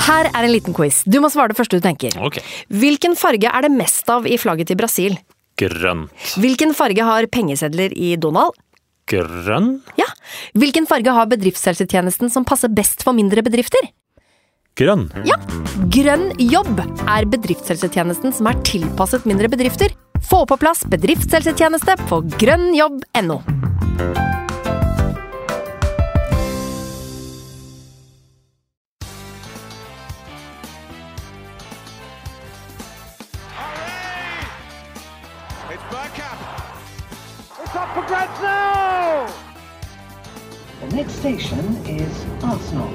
Her en liten quiz. Du må svare det første du tenker. Ok. Hvilken farge det mest av i flagget til Brasil? Grønt. Hvilken farge har pengesedler i Donald? Grønn? Ja. Hvilken farge har bedriftshelsetjenesten som passer best for mindre bedrifter? Grønn. Ja. Grønn jobb bedriftshelsetjenesten som tilpasset mindre bedrifter. Få på plass bedriftshelsetjeneste på grønnjobb.no. The next station is Arsenal.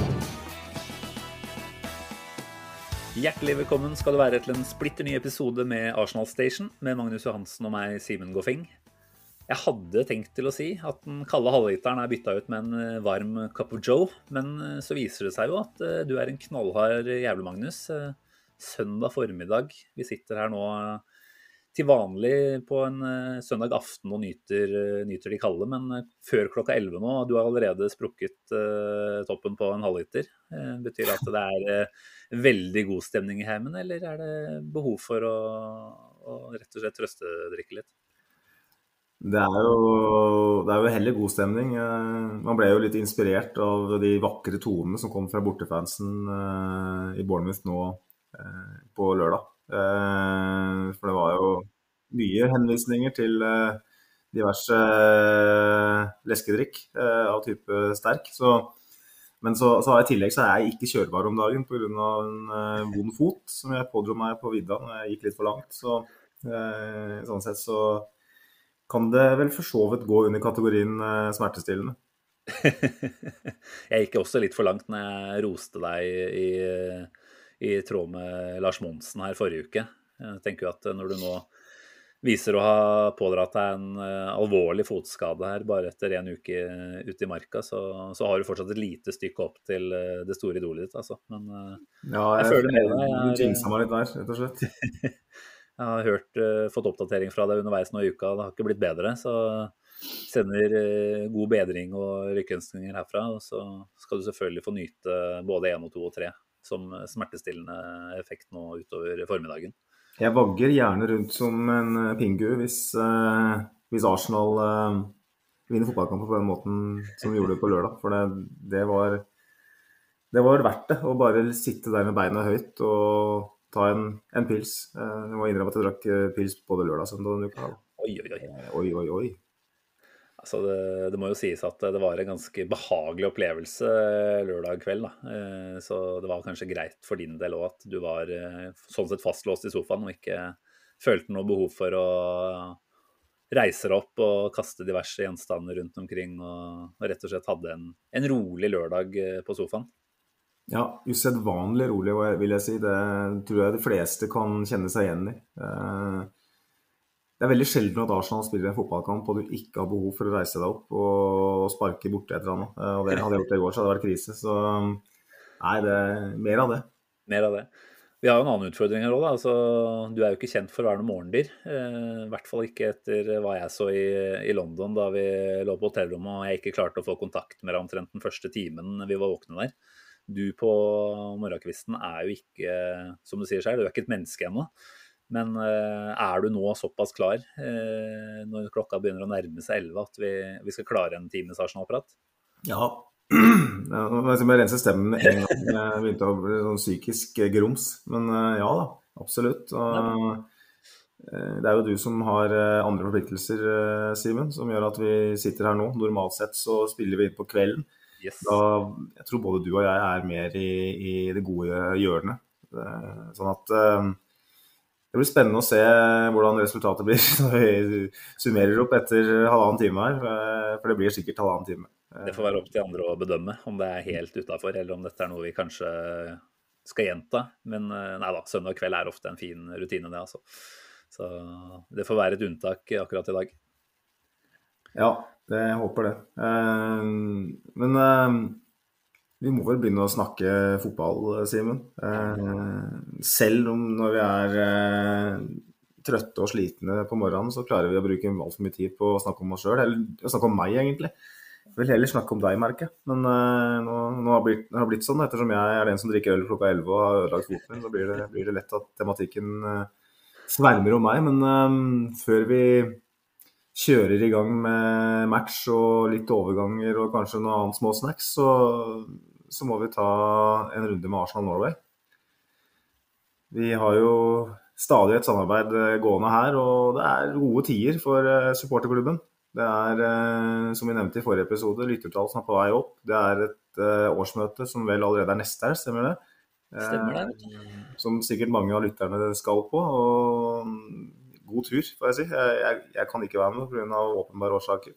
Hjertelig velkommen skal du være til en splitter ny episode med Arsenal Station med Magnus Johansen og meg, Simen Goffing. Jeg hadde tenkt til å si at den kalde halvliteren byttet ut med en varm cup of Joe, men så viser det seg jo at du en knallhard jævlig, Magnus. Søndag formiddag, vi sitter her nå til vanlig på en søndag aften og nyter de kalde, men før klokka 11 nå, du har allerede sprukket toppen på en halvliter. Betyr at det veldig god stemning i heimen, eller det behov for å rett og slett trøstedrikke litt? Det jo heller god stemning. Man ble jo litt inspirert av de vakre tonene som kom fra bortefansen i Bournemouth nå på lørdag. For det var jo mye henvisninger til diverse leskedrikk av type sterk. Men så i tillegg så jeg ikke kjørbar om dagen på grunn av en vond fot som jeg pådro meg på vidda når jeg gikk litt for langt. Så sånn sett så kan det vel for så vidt gå under kategorien smertestillende. Jeg gikk også litt for langt når jeg roste deg i tråd med Lars Monsen her forrige uke. Jeg tenker jo at når du nå viser å ha pådratt deg en alvorlig fotskade her bare etter en uke ute i marka, så har du fortsatt et lite stykke opp til det store idolet ditt, altså. Men Ja, jeg føler med deg. Du jinxet meg litt der, rett og slett. Jeg har fått oppdatering fra deg underveis nå i uka, det har ikke blitt bedre, så sender god bedring og lykkønskninger herfra, og så skal du selvfølgelig få nyte både 1 og 2 og 3 som smertestillende effekt nå utover formiddagen. Jeg vagger gjerne rundt som en pingu hvis Arsenal vinner fotballkampen på den måten som de gjorde det på lørdag, for det var verdt det å bare sitte der med beina høyt og ta en pils. Jeg må innrømme at jeg drakk pils både lørdag og søndag denne uka. Oi. Altså det må jo sies at det var en ganske behagelig opplevelse lørdag kveld da. Så det var kanskje greit for din del også at du var sånn sett fastlåst i sofaen og ikke følte noe behov for å reise deg opp og kaste diverse gjenstander rundt omkring og rett og slett hadde en rolig lørdag på sofaen. Ja, usedvanlig rolig vil jeg si. Det tror jeg de fleste kan kjenne seg igjen i. Det veldig sjelden at Arsenal spiller en fotballkamp og du ikke har behov for å reise deg opp og sparke borte et eller annet. Og det hadde jeg gjort det i går, så hadde det vært krise. Så nei, mer av det. Mer av det. Vi har jo en annen utfordring her også da. Altså, du jo ikke kjent for å være noen morgendyr. I hvert fall ikke etter hva jeg så i London da vi lå på hotellrommet og jeg ikke klarte å få kontakt med omtrent den første timen vi var våkne der. Du på morgenkvisten jo ikke, som du sier selv, du ikke et menneske ennå. Men du nå såpass klar når klokka begynner å nærme seg 11 at vi skal klare en times Arsenal-prat? Ja, jeg må rense stemmen med en gang. Jeg begynte å bli sånn psykisk grums, men ja da, absolutt. Og det jo du som har andre forpliktelser, Simen, som gjør at vi sitter her nå. Normalt sett så spiller vi inn på kvelden. Yes. Jeg tror både du og jeg mer i det gode hjørnet. Sånn at det blir spennende å se hvordan resultatet blir når vi summerer opp etter 1,5 time her, for det blir sikkert 1,5 time. Det får være opp til andre å bedømme om det helt utenfor, eller om dette noe vi kanskje skal gjenta. Men nei da, søndag kveld ofte en fin rutine det, altså. Så det får være et unntak akkurat i dag. Ja, jeg håper det. Men vi må vel begynne å snakke fotball, Simen. Selv om når vi trøtte og slitne på morgenen, så klarer vi å bruke alt for mye tid på å snakke om oss selv, eller å snakke om meg egentlig. vil heller snakke om deg, merker jeg. Men nå har det blitt sånn, ettersom jeg er den som drikker øl klokka 11 og har ødelagt foten min, så blir det lett at tematikken svermer om meg. Men før vi kjører i gang med match og litt overganger og kanskje noe annet små snacks, så må vi ta en runde med Arsenal Norway. Vi har jo stadig et samarbeid gående her, og det er gode tider for supporterklubben. Det er, som vi nevnte i forrige episode, lyttertall som er på vei opp. Det er et årsmøte som vel allerede er neste her, stemmer det? Stemmer det. Som sikkert mange av lytterne skal på, og god tur, får jeg si. Jeg kan ikke være med på grunn av åpenbare årsaker.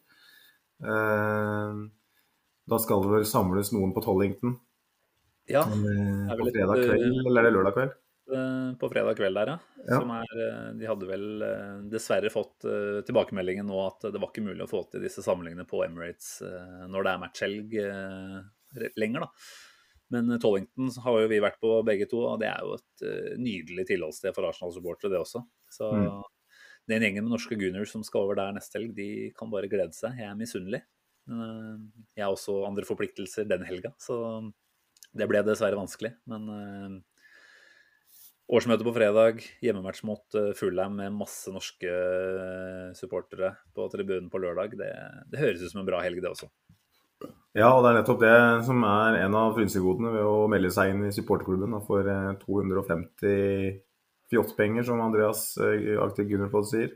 Da skal det vel samles noen på Tollington. Ja, på fredag kveld, eller er det lørdag kveld? På fredag kveld der, ja. De hadde vel dessverre fått tilbakemeldingen nå at det var ikke mulig å få til disse samlingene på Emirates når det er matchhelg lenger, da. Men Tollington har jo vi vært på begge to, og det er jo et nydelig tilholdssted for Arsenal-supportere, det også. Så den gjengen med norske Gunners som skal over der neste helg, de kan bare glede seg. Jeg er misunnelig. Jeg har også andre forpliktelser den helga, så det ble dessverre vanskelig. Men årsmøte på fredag, hjemmematch mot Fulham med masse norske supportere på tribunen på lørdag. Det høres ut som en bra helg, det også. Ja, og det er nettopp det som er en av frynsegodene ved å melde seg inn i supporterklubben for 250 fjottpenger, som Andreas Aktiv Gunnerflod sier.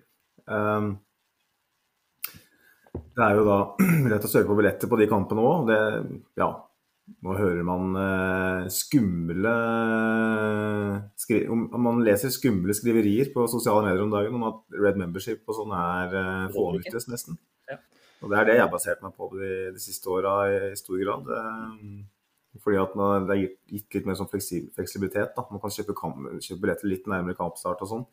Det er jo da rett å søke på billetter på de kampene også. Nå hører man man leser skumle skriverier på sosiale medier om dagen om at Red Membership og sånn fånyttes nesten. Ja. Og det er det jeg har basert meg på de siste årene i stor grad. Fordi at det er gitt litt mer sånn fleksibilitet. Da. Man kan kjøpe billetter litt nærmere kampstart og sånn.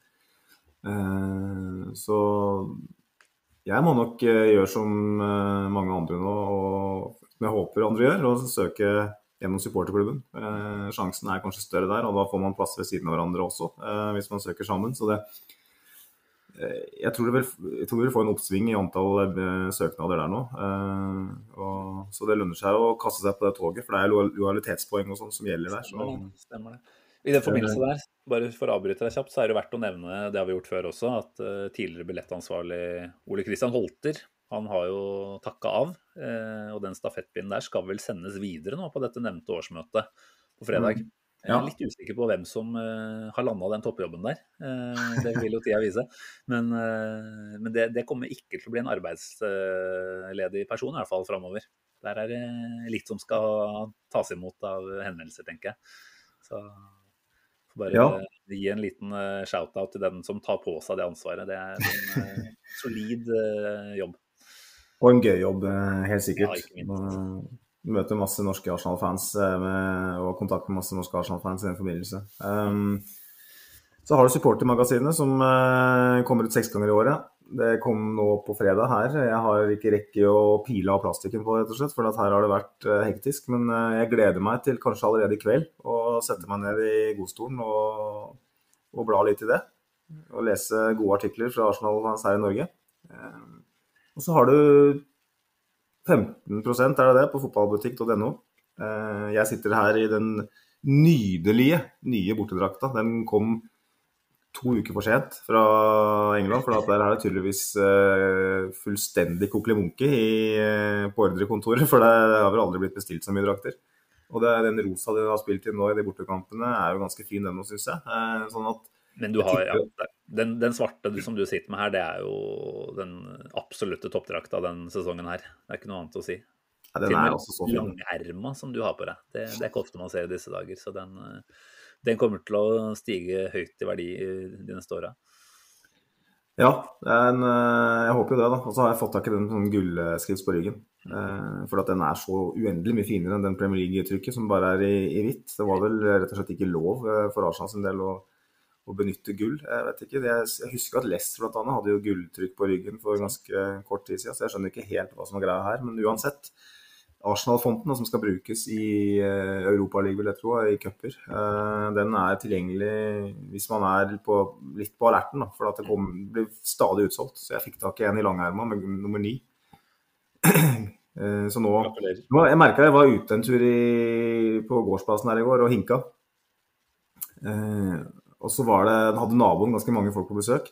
Så jeg må nok gjøre som mange andre nå, og som jeg håper andre gjør, og søke gjennom supporterklubben. Sjansen er kanskje større der, og da får man plass ved siden av hverandre også, hvis man søker sammen. Så jeg tror vi vil få en oppsving i antall søknader der nå. Så det lønner seg å kaste seg på det toget, for det er lojalitetspoeng og sånn som gjelder der. Stemmer det. I den forbindelse der, bare for å avbryte deg kjapt, så er det verdt å nevne, det har vi gjort før også, at tidligere billettansvarlig Ole Kristian Holter, han har jo takket av, og den stafettpinnen der skal vel sendes videre nå på dette nevnte årsmøtet på fredag. Jeg er litt usikker på hvem som har landet den toppjobben der. Det vil jo tida vise. Men det kommer ikke til å bli en arbeidsledig person i hvert fall fremover. Der er det litt som skal tas imot av henvendelser, tenker jeg. Så får bare gi en liten shout-out til den som tar på seg det ansvaret. Det er en solid jobb. Og en gøy jobb, helt sikkert. Ja, ikke minst. Møter masse norske Arsenal-fans og kontakt med masse norske Arsenal-fans i den forbindelse. Så har du supportermagasinet som kommer ut 6 ganger i året. Det kom nå på fredag her. Jeg har ikke rekke å pile av plastikken på, rett og slett, for her har det vært hektisk. Men jeg gleder meg til kanskje allerede i kveld å sette meg ned i godstolen og bla litt i det. Og lese gode artikler fra Arsenal-fans her i Norge. Og så har du 15% på fotballbutikk.no. Jeg sitter her i den nydelige nye bortedrakta. Den kom 2 uker for sent fra England, for der er det tydeligvis fullstendig koklemunke på ordrekontoret, for det har vel aldri blitt bestilt så mye drakter. Og den rosa de har spilt inn nå i de bortekampene er jo ganske fin, den nå, synes jeg. Sånn at men du har, den svarte som du sitter med her, det er jo den absolutte toppdrakta den sesongen her. Det er ikke noe annet å si. Ja, den er også så fin. Langerma som du har på deg. Det er ikke ofte man ser i disse dager, så den kommer til å stige høyt i verdi de neste årene. Ja, jeg håper jo det da. Og så har jeg fått tak i den sånn gullskrift på ryggen. For at den er så uendelig mye finere enn den Premier League-trykket som bare er i hvitt. Det var vel rett og slett ikke lov for Arsenal sin del å benytte gull. Jeg vet ikke, jeg husker at Leicester blant annet hadde jo gulltrykk på ryggen for ganske kort tid siden, så jeg skjønner ikke helt hva som er greia her, men uansett, Arsenal-fonten som skal brukes i Europa League, vil jeg tro, i cuper, den er tilgjengelig hvis man er litt på alerten, da, for at det blir stadig utsolgt, så jeg fikk tak i en i langerma med nummer 9. Så nå, Gratulerer. jeg merket jeg var ute en tur på gårdsplassen her i går og hinka. Og så hadde naboen ganske mange folk på besøk.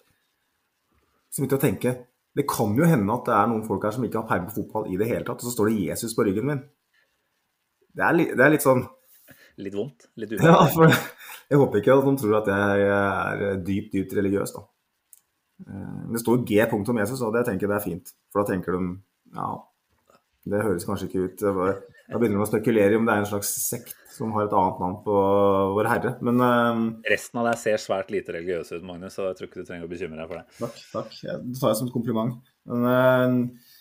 Så begynte jeg å tenke, det kan jo hende at det er noen folk her som ikke har peiling på fotball i det hele tatt, og så står det Jesus på ryggen min. Det er litt sånn, Litt vondt, litt ja, ubehagelig. for jeg håper ikke at noen tror at jeg er dypt religiøs da. Men det står G. Jesus, og det tenker jeg det er fint. For da tenker de, ja, det høres kanskje ikke ut. Da begynner de å spekulere om det er en slags sekt som har et annet navn på vår Herre. Men Resten av deg ser svært lite religiøs ut, Magnus, så jeg tror ikke du trenger å bekymre deg for det. takk. Det tar jeg som et kompliment. Men,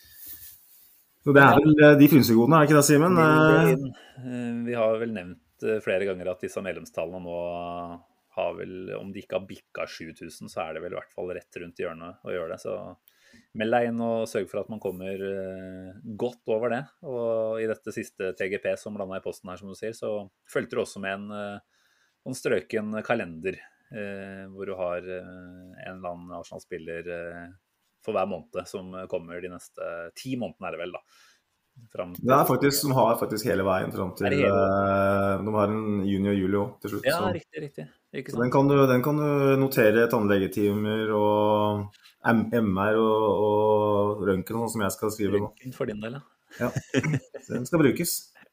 så det er vel de frynsegodene, er det ikke det, Simen? Vi har vel nevnt flere ganger at disse medlemstallene nå har vel, om de ikke har bikka 7000, så er det vel i hvert fall rett rundt hjørnet å gjøre det. Så meld deg inn og sørg for at man kommer godt over det. Og i dette siste TGP som landet i posten her, som du sier, så følger du også med en strøken kalender, hvor du har en eller annen Arsenal-spiller for hver måned som kommer de neste 10 månedene, er det vel da. Det er faktisk, de har faktisk hele veien frem til, de har en juni og juli også til slutt. Ja, så. riktig. Ikke Så sant? den kan du notere tannlegetimer og MR og røntgen, sånn som jeg skal skrive nå. For din del, Ja, den skal brukes.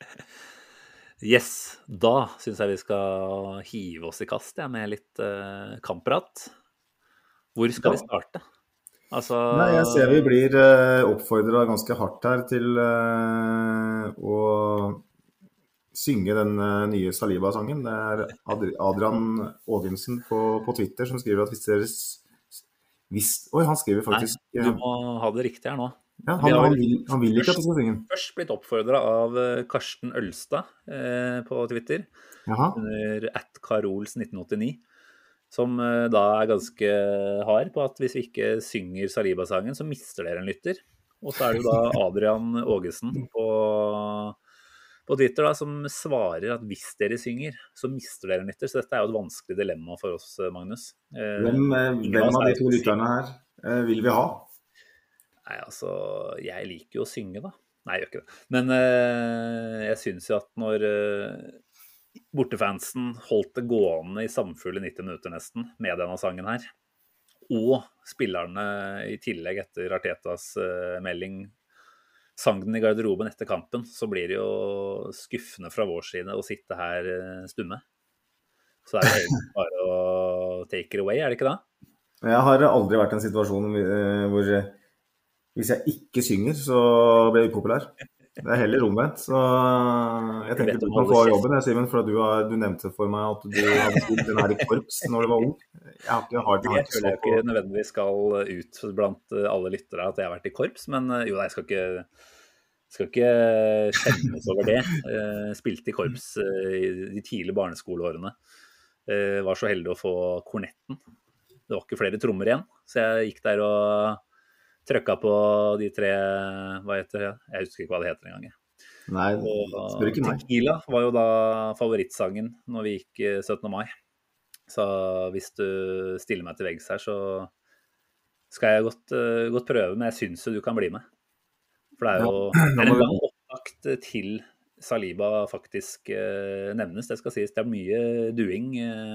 Yes, da synes jeg vi skal hive oss i kast med litt kampprat. Hvor skal vi starte? Altså... Nei, jeg ser vi blir oppfordret ganske hardt her til å synge den nye Saliba-sangen. Det er Adrian Ågensen på Twitter som skriver at hvis dere... han skriver faktisk... Nei, du må ha det riktig her nå. Ja, han vil ikke at du skal synge. Først blitt oppfordret av Karsten Ølstad på Twitter, Jaha. under @karols1989, som da er ganske hard på at hvis vi ikke synger Saliba-sangen, så mister dere en lytter. Og så er det jo da Adrian Ågesen på Twitter da, som svarer at hvis dere synger, så mister dere en lytter. Så dette er jo et vanskelig dilemma for oss, Magnus. Hvem av de to lytterne her vil vi ha? Nei, altså, jeg liker jo å synge da. Nei, jeg gjør ikke det. Men jeg synes jo at når bortefansen holdt det gående i samfulle 90 minutter nesten med denne sangen her, og spillerne i tillegg etter Artetas melding sang den i garderoben etter kampen, så blir det jo skuffende fra vår side å sitte her stumme. Så det er jo egentlig bare å take it away, er det ikke da? Jeg har aldri vært i en situasjon hvor hvis jeg ikke synger, så blir jeg upopulær. Det er heller omvendt, så jeg tenker du kan få jobben, Simen, for du nevnte for meg at du hadde spilt den her i korps når du var ung. Jeg føler jeg ikke nødvendigvis skal ut blant alle lyttere at jeg har vært i korps, men jo, jeg skal ikke skjemmes over det. Spilte i korps i de tidlige barneskoleårene. Var så heldig å få kornetten. Det var ikke flere trommer igjen, så jeg gikk der og trykket på de 3, hva heter det? Jeg husker ikke hva det heter en gang. Nei, spør ikke meg. Tequila var jo da favorittsangen når vi gikk 17. mai. Så hvis du stiller meg til veggs her, så skal jeg godt prøve, men jeg synes jo du kan bli med. For det er jo en lang opptakt til Saliba faktisk nevnes, det skal sies. Det er mye duing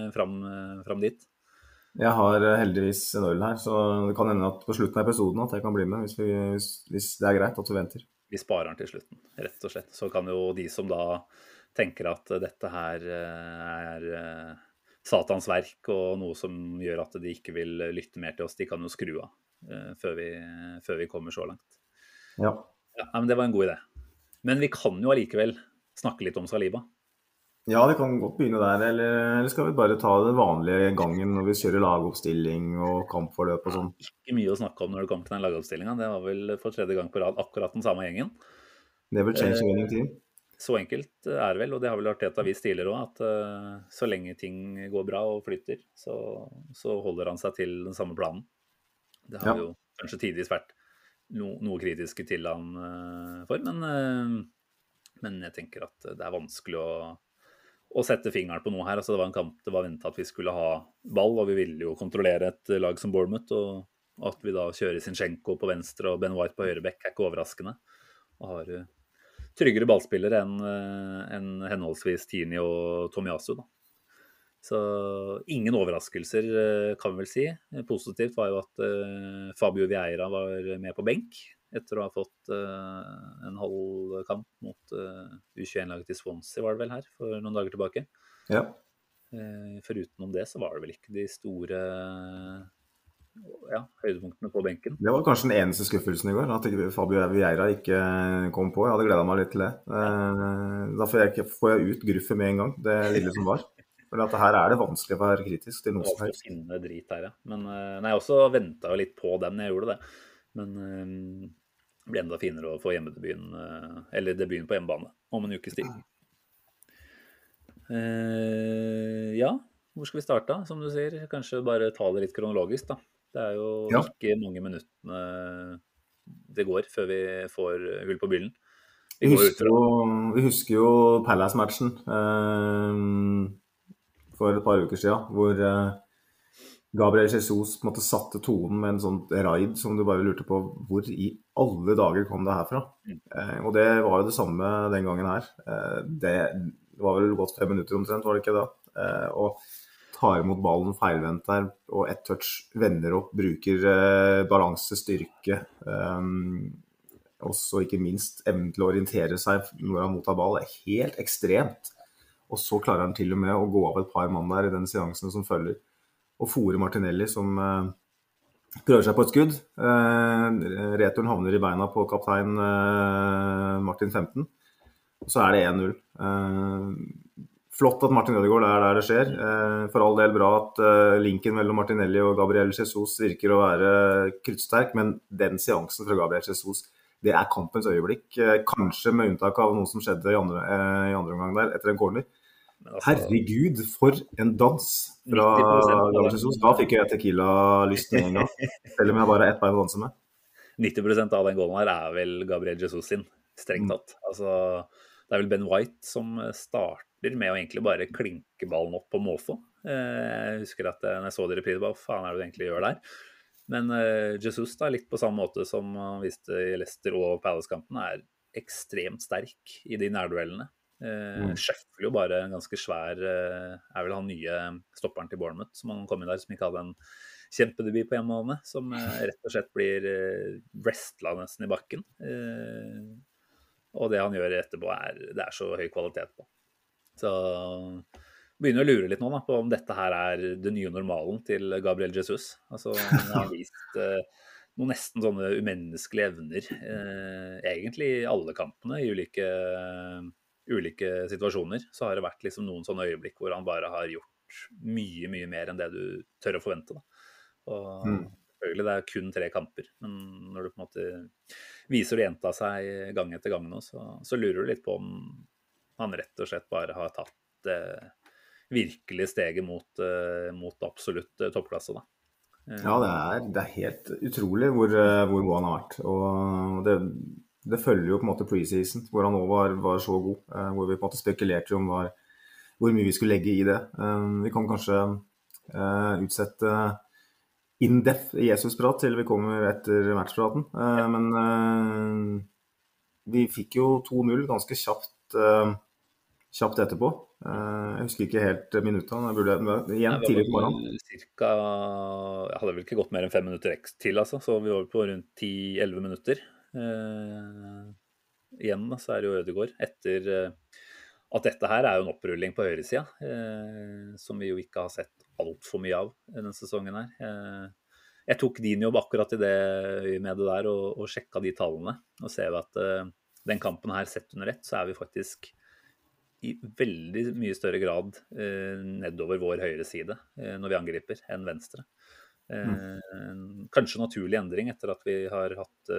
fram dit. Jeg har heldigvis en øl her, så det kan hende at på slutten av episoden at jeg kan bli med, hvis det er greit at du venter. Vi sparer den til slutten, rett og slett. Så kan jo de som da tenker at dette her er satans verk og noe som gjør at de ikke vil lytte mer til oss, de kan jo skru av før vi kommer så langt. Ja. Ja, men det var en god idé. Men vi kan jo allikevel snakke litt om Saliba. Ja, vi kan godt begynne der, eller skal vi bare ta den vanlige gangen når vi kjører lagoppstilling og kampforløp og sånn? Ikke mye å snakke om når det kommer til den lagoppstillingen. Det var vel for 3. gang på rad akkurat den samme gjengen. Never change a winning team. Så enkelt er det vel, og det har vel Arteta vist tidligere også, at så lenge ting går bra og flytter, så holder han seg til den samme planen. Det har jo kanskje tidligvis vært noe kritiske til han for, men jeg tenker at det er vanskelig å sette fingeren på noe her. Altså, det var en kamp, det var ventet at vi skulle ha ball, og vi ville jo kontrollere et lag som Bournemouth, og at vi da kjører Zinchenko på venstre og Ben White på høyre bekk er ikke overraskende. Og har tryggere ballspillere enn henholdsvis Tini og Tomiyasu, da. Så ingen overraskelser, kan vi vel si. Positivt var jo at Fabio Vieira var med på benk, etter å ha fått en halv kamp mot U21-laget til Swansea, var det vel her, for noen dager tilbake. Ja. Forutenom det så var det vel ikke de store høydepunktene på benken. Det var kanskje den eneste skuffelsen i går, at Fabio Vieira ikke kom på. Jeg hadde gledet meg litt til det. Da får jeg ut gruffet med en gang, det lille som var. For at her er det vanskelig å være kritisk til noe som helst. Det var finne drit her, ja. Men jeg også ventet jo litt på den, jeg gjorde det. Men det ble enda finere å få hjemmedebuten, eller debuten på hjemmebane, om en ukes tid. Ja, hvor skal vi starte? Som du sier, kanskje bare ta det litt kronologisk, da. Det er jo ikke mange minuttene det går før vi får hull på byllen. Vi husker jo Palace-matchen for et par uker siden, hvor Gabriel Jesus på en måte satte tonen med en sånn raid som du bare lurte på hvor i alle dager kom det herfra. Og det var jo det samme den gangen her. Det var vel gått 5 minutter omtrent, var det ikke da? Og tar imot ballen feilvendt der, og ett touch vender opp, bruker balanse, styrke, også ikke minst evnen til å orientere seg når han mottar ball. Det er helt ekstremt. Og så klarer han til og med å gå av et par mann der i den seansen som følger. Og fôre Martinelli som prøver seg på et skudd. Returen havner i beina på kaptein Martin 15. Og så er det 1-0. Flott at Martin Ødegaard er der det skjer. For all del bra at linken mellom Martinelli og Gabriel Jesus virker å være kruttsterk, men den seansen fra Gabriel Jesus, det er kampens øyeblikk. Kanskje med unntak av noe som skjedde i andre omgang der, etter en corner. Herregud, for en dans fra Gabriel Jesus. Da fikk jeg tequila-lyst med en gang, selv om jeg bare har ett bein å danse med. 90% av den gålen her er vel Gabriel Jesus sin, strengt tatt. Altså, det er vel Ben White som starter med å egentlig bare klinke ballen opp på måfå. Jeg husker at når jeg så det i reprise, hva faen er det du egentlig gjør der? Men Jesus da, litt på samme måte som han viste i Leicester og Palace-kampen, er ekstremt sterk i de nærduellene. Scheffel jo bare en ganske svær, er vel han nye stopperen til Bournemouth, som han kom inn der, som ikke hadde en kjempedebut på hjemmebane, som rett og slett blir wrestlet nesten i bakken. Og det han gjør etterpå det er så høy kvalitet på. Så begynner å lure litt nå da, på om dette her er det nye normalen til Gabriel Jesus. Altså, han har vist noen nesten sånne umenneskelige evner, egentlig i alle kampene, i ulike situasjoner. Så har det vært liksom noen sånne øyeblikk hvor han bare har gjort mye, mye mer enn det du tør å forvente. Da. Og selvfølgelig det er kun 3 kamper, men når du på en måte viser det gjenta seg gang etter gang nå, så lurer du litt på om han rett og slett bare har tatt virkelig steget mot absolutt toppklasse. Da. Ja, det er helt utrolig hvor god han har vært. Og det følger jo på en måte preseason, hvor han også var så god, hvor vi på en måte spekulerte om hvor mye vi skulle legge i det. Vi kan kanskje utsette in-depth Jesus-prat til vi kommer etter matchpraten, men vi fikk jo 2-0 ganske kjapt etterpå. Jeg husker ikke helt minuttene, jeg burde igjen tidlig på morgenen. Jeg hadde vel ikke gått mer enn 5 minutter til, altså, så vi var på rundt 10-11 minutter. Igjen da, så er det jo Ødegaard etter at dette her er jo en opprulling på høyresiden, som vi jo ikke har sett alt for mye av denne sesongen her. Jeg tok din jobb akkurat i det med det der og sjekka de tallene, og ser vi at den kampen her sett under ett, så er vi faktisk i veldig mye større grad nedover vår høyre side når vi angriper enn venstre. Kanskje naturlig endring etter at vi har hatt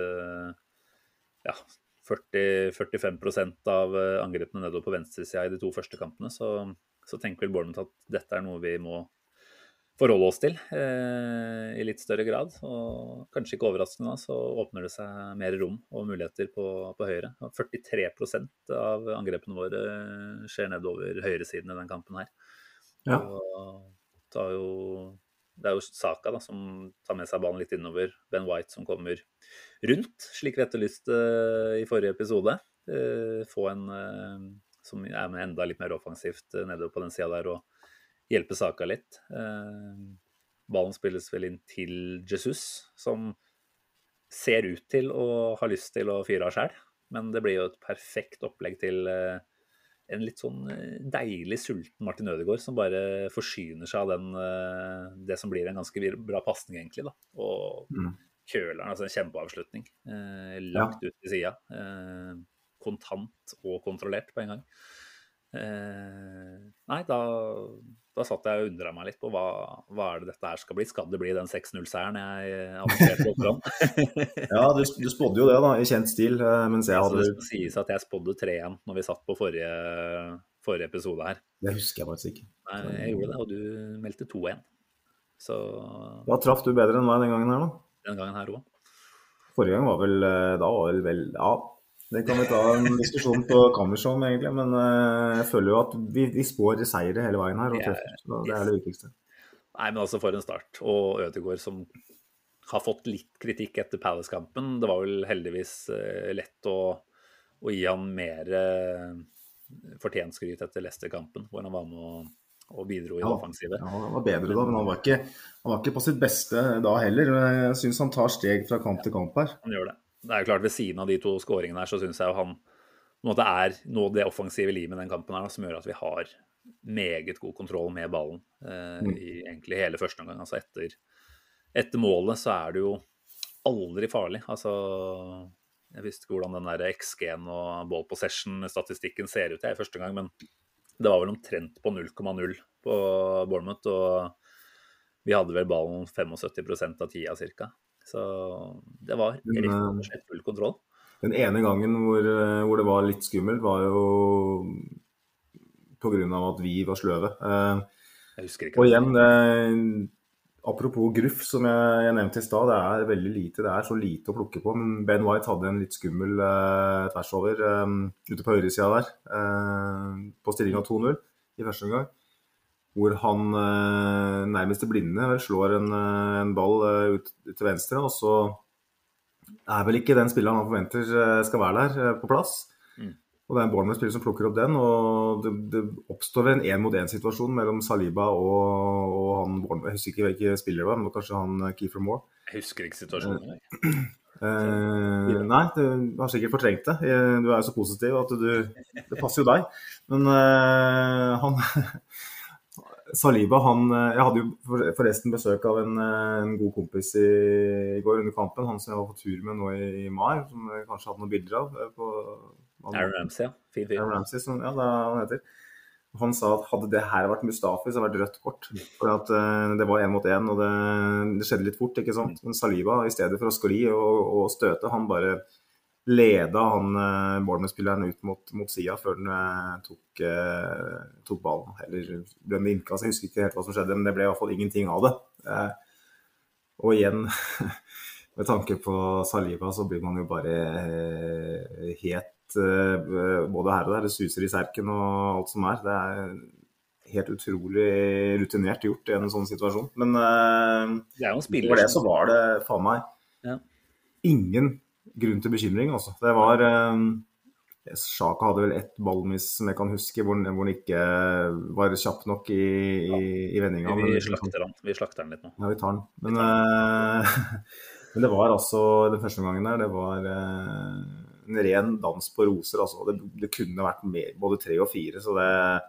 40-45% av angrepene nedover på venstresida i de 2 første kampene, så tenker vel Bournemouth at dette er noe vi må forholde oss til i litt større grad, og kanskje ikke overraskende da, så åpner det seg mer rom og muligheter på høyre. 43% av angrepene våre skjer nedover høyresiden i den kampen her. Ja. Og det har jo det jo Saka da, som tar med seg ballen litt innover. Ben White som kommer rundt, slik vi etterlyste i forrige episode. Få en som med enda litt mer offensivt nedover på den siden der, og hjelpe Saka litt. Ballen spilles vel inn til Jesus, som ser ut til å ha lyst til å fyre av selv, men det blir jo et perfekt opplegg til en litt sånn deilig sulten Martin Ødegaard, som bare forsyner seg av det som blir en ganske bra passning egentlig da, og køler, altså en kjempeavslutning, langt ut i siden, kontant og kontrollert på en gang. Nei, da satt jeg og undret meg litt på hva det dette her skal bli. Skal det bli den 6-0-seieren jeg annonserte opp foran? Ja, du spådde jo det da, i kjent stil, mens jeg hadde... Det skal sies at jeg spådde 3-1 når vi satt på forrige episode her. Det husker jeg faktisk ikke. Nei, jeg gjorde det, og du meldte 2-1. Så... Da traff du bedre enn meg den gangen her da? Den gangen her også. Forrige gang var vel, ja... Det kan vi ta en diskusjon på Kammershow egentlig, men jeg føler jo at vi spår seire hele veien her, og treffer, så det det viktigste. Nei, men altså for en start, og Ødegaard som har fått litt kritikk etter Palace-kampen, det var vel heldigvis lett å gi han mer fortjent skryt etter Leicester-kampen, hvor han var med og bidro i offensivet. Ja, han var bedre da, men han var ikke på sitt beste da heller. Jeg synes han tar steg fra kamp til kamp her. Han gjør det. Det jo klart, ved siden av de 2 skåringene her, så synes jeg jo han på en måte nå det offensive livet med den kampen her, som gjør at vi har meget god kontroll med ballen i egentlig hele første omgang. Altså etter målet så det jo aldri farlig. Altså, jeg visste ikke hvordan den der XG-en og ball possession-statistikken ser ut i første gang, men det var vel omtrent på 0,0 på Bournemouth, og vi hadde vel ballen 75% av tida cirka. Så det var rett og slett full kontroll. Den ene gangen hvor det var litt skummelt var jo på grunn av at vi var sløve. Jeg husker ikke. Og igjen, apropos gruff som jeg nevnte i sted, det veldig lite, det så lite å plukke på, men Ben White hadde en litt skummel tversover ute på høyre siden der, på stilling av 2-0 i første omgang, hvor han nærmest blinde slår en ball ut til venstre, og så vel ikke den spilleren han forventer skal være der på plass. Og det en Bournemouth-spiller som plukker opp den, og det oppstår en 1-mot-1-situasjon mellom Saliba og han Bournemouth. Jeg husker ikke hvilke spillere det var, men det var kanskje han Kiefer Moore. Jeg husker ikke situasjonen. Nei, du har sikkert fortrengt det. Du jo så positiv at det passer jo deg. Men han... Saliba, jeg hadde jo forresten besøk av en god kompis i går under kampen, han som jeg var på tur med nå i mai, som jeg kanskje hadde noen bilder av. Aaron Ramsey, ja. Fin fyr. Aaron Ramsey, som, ja, det han heter. Han sa at hadde det her vært Mustafi, så hadde det vært rødt kort. For at det var 1-mot-1, og det skjedde litt fort, ikke sant? Men Saliba, i stedet for å skli og støte, han bare leda han Bournemouth-spilleren ut mot siden før den tok ballen. Eller den innkast, jeg husker ikke helt hva som skjedde, men det ble i hvert fall ingenting av det. Og igjen, med tanke på Saliba, så blir man jo bare helt, både her og der, det suser i serken og alt som det helt utrolig rutinert gjort i en sånn situasjon. Men det jo en spiller. For det så var det, faen meg, ingen grunn til bekymring, altså. Det var Xhaka hadde vel ett ballmiss som jeg kan huske, hvor han ikke var kjapp nok i vendinga. Vi slakter den litt nå. Ja, vi tar den. Men, men det var altså, den første gangen der, det var en ren dans på roser, altså. Det kunne vært mer, både 3 og 4, så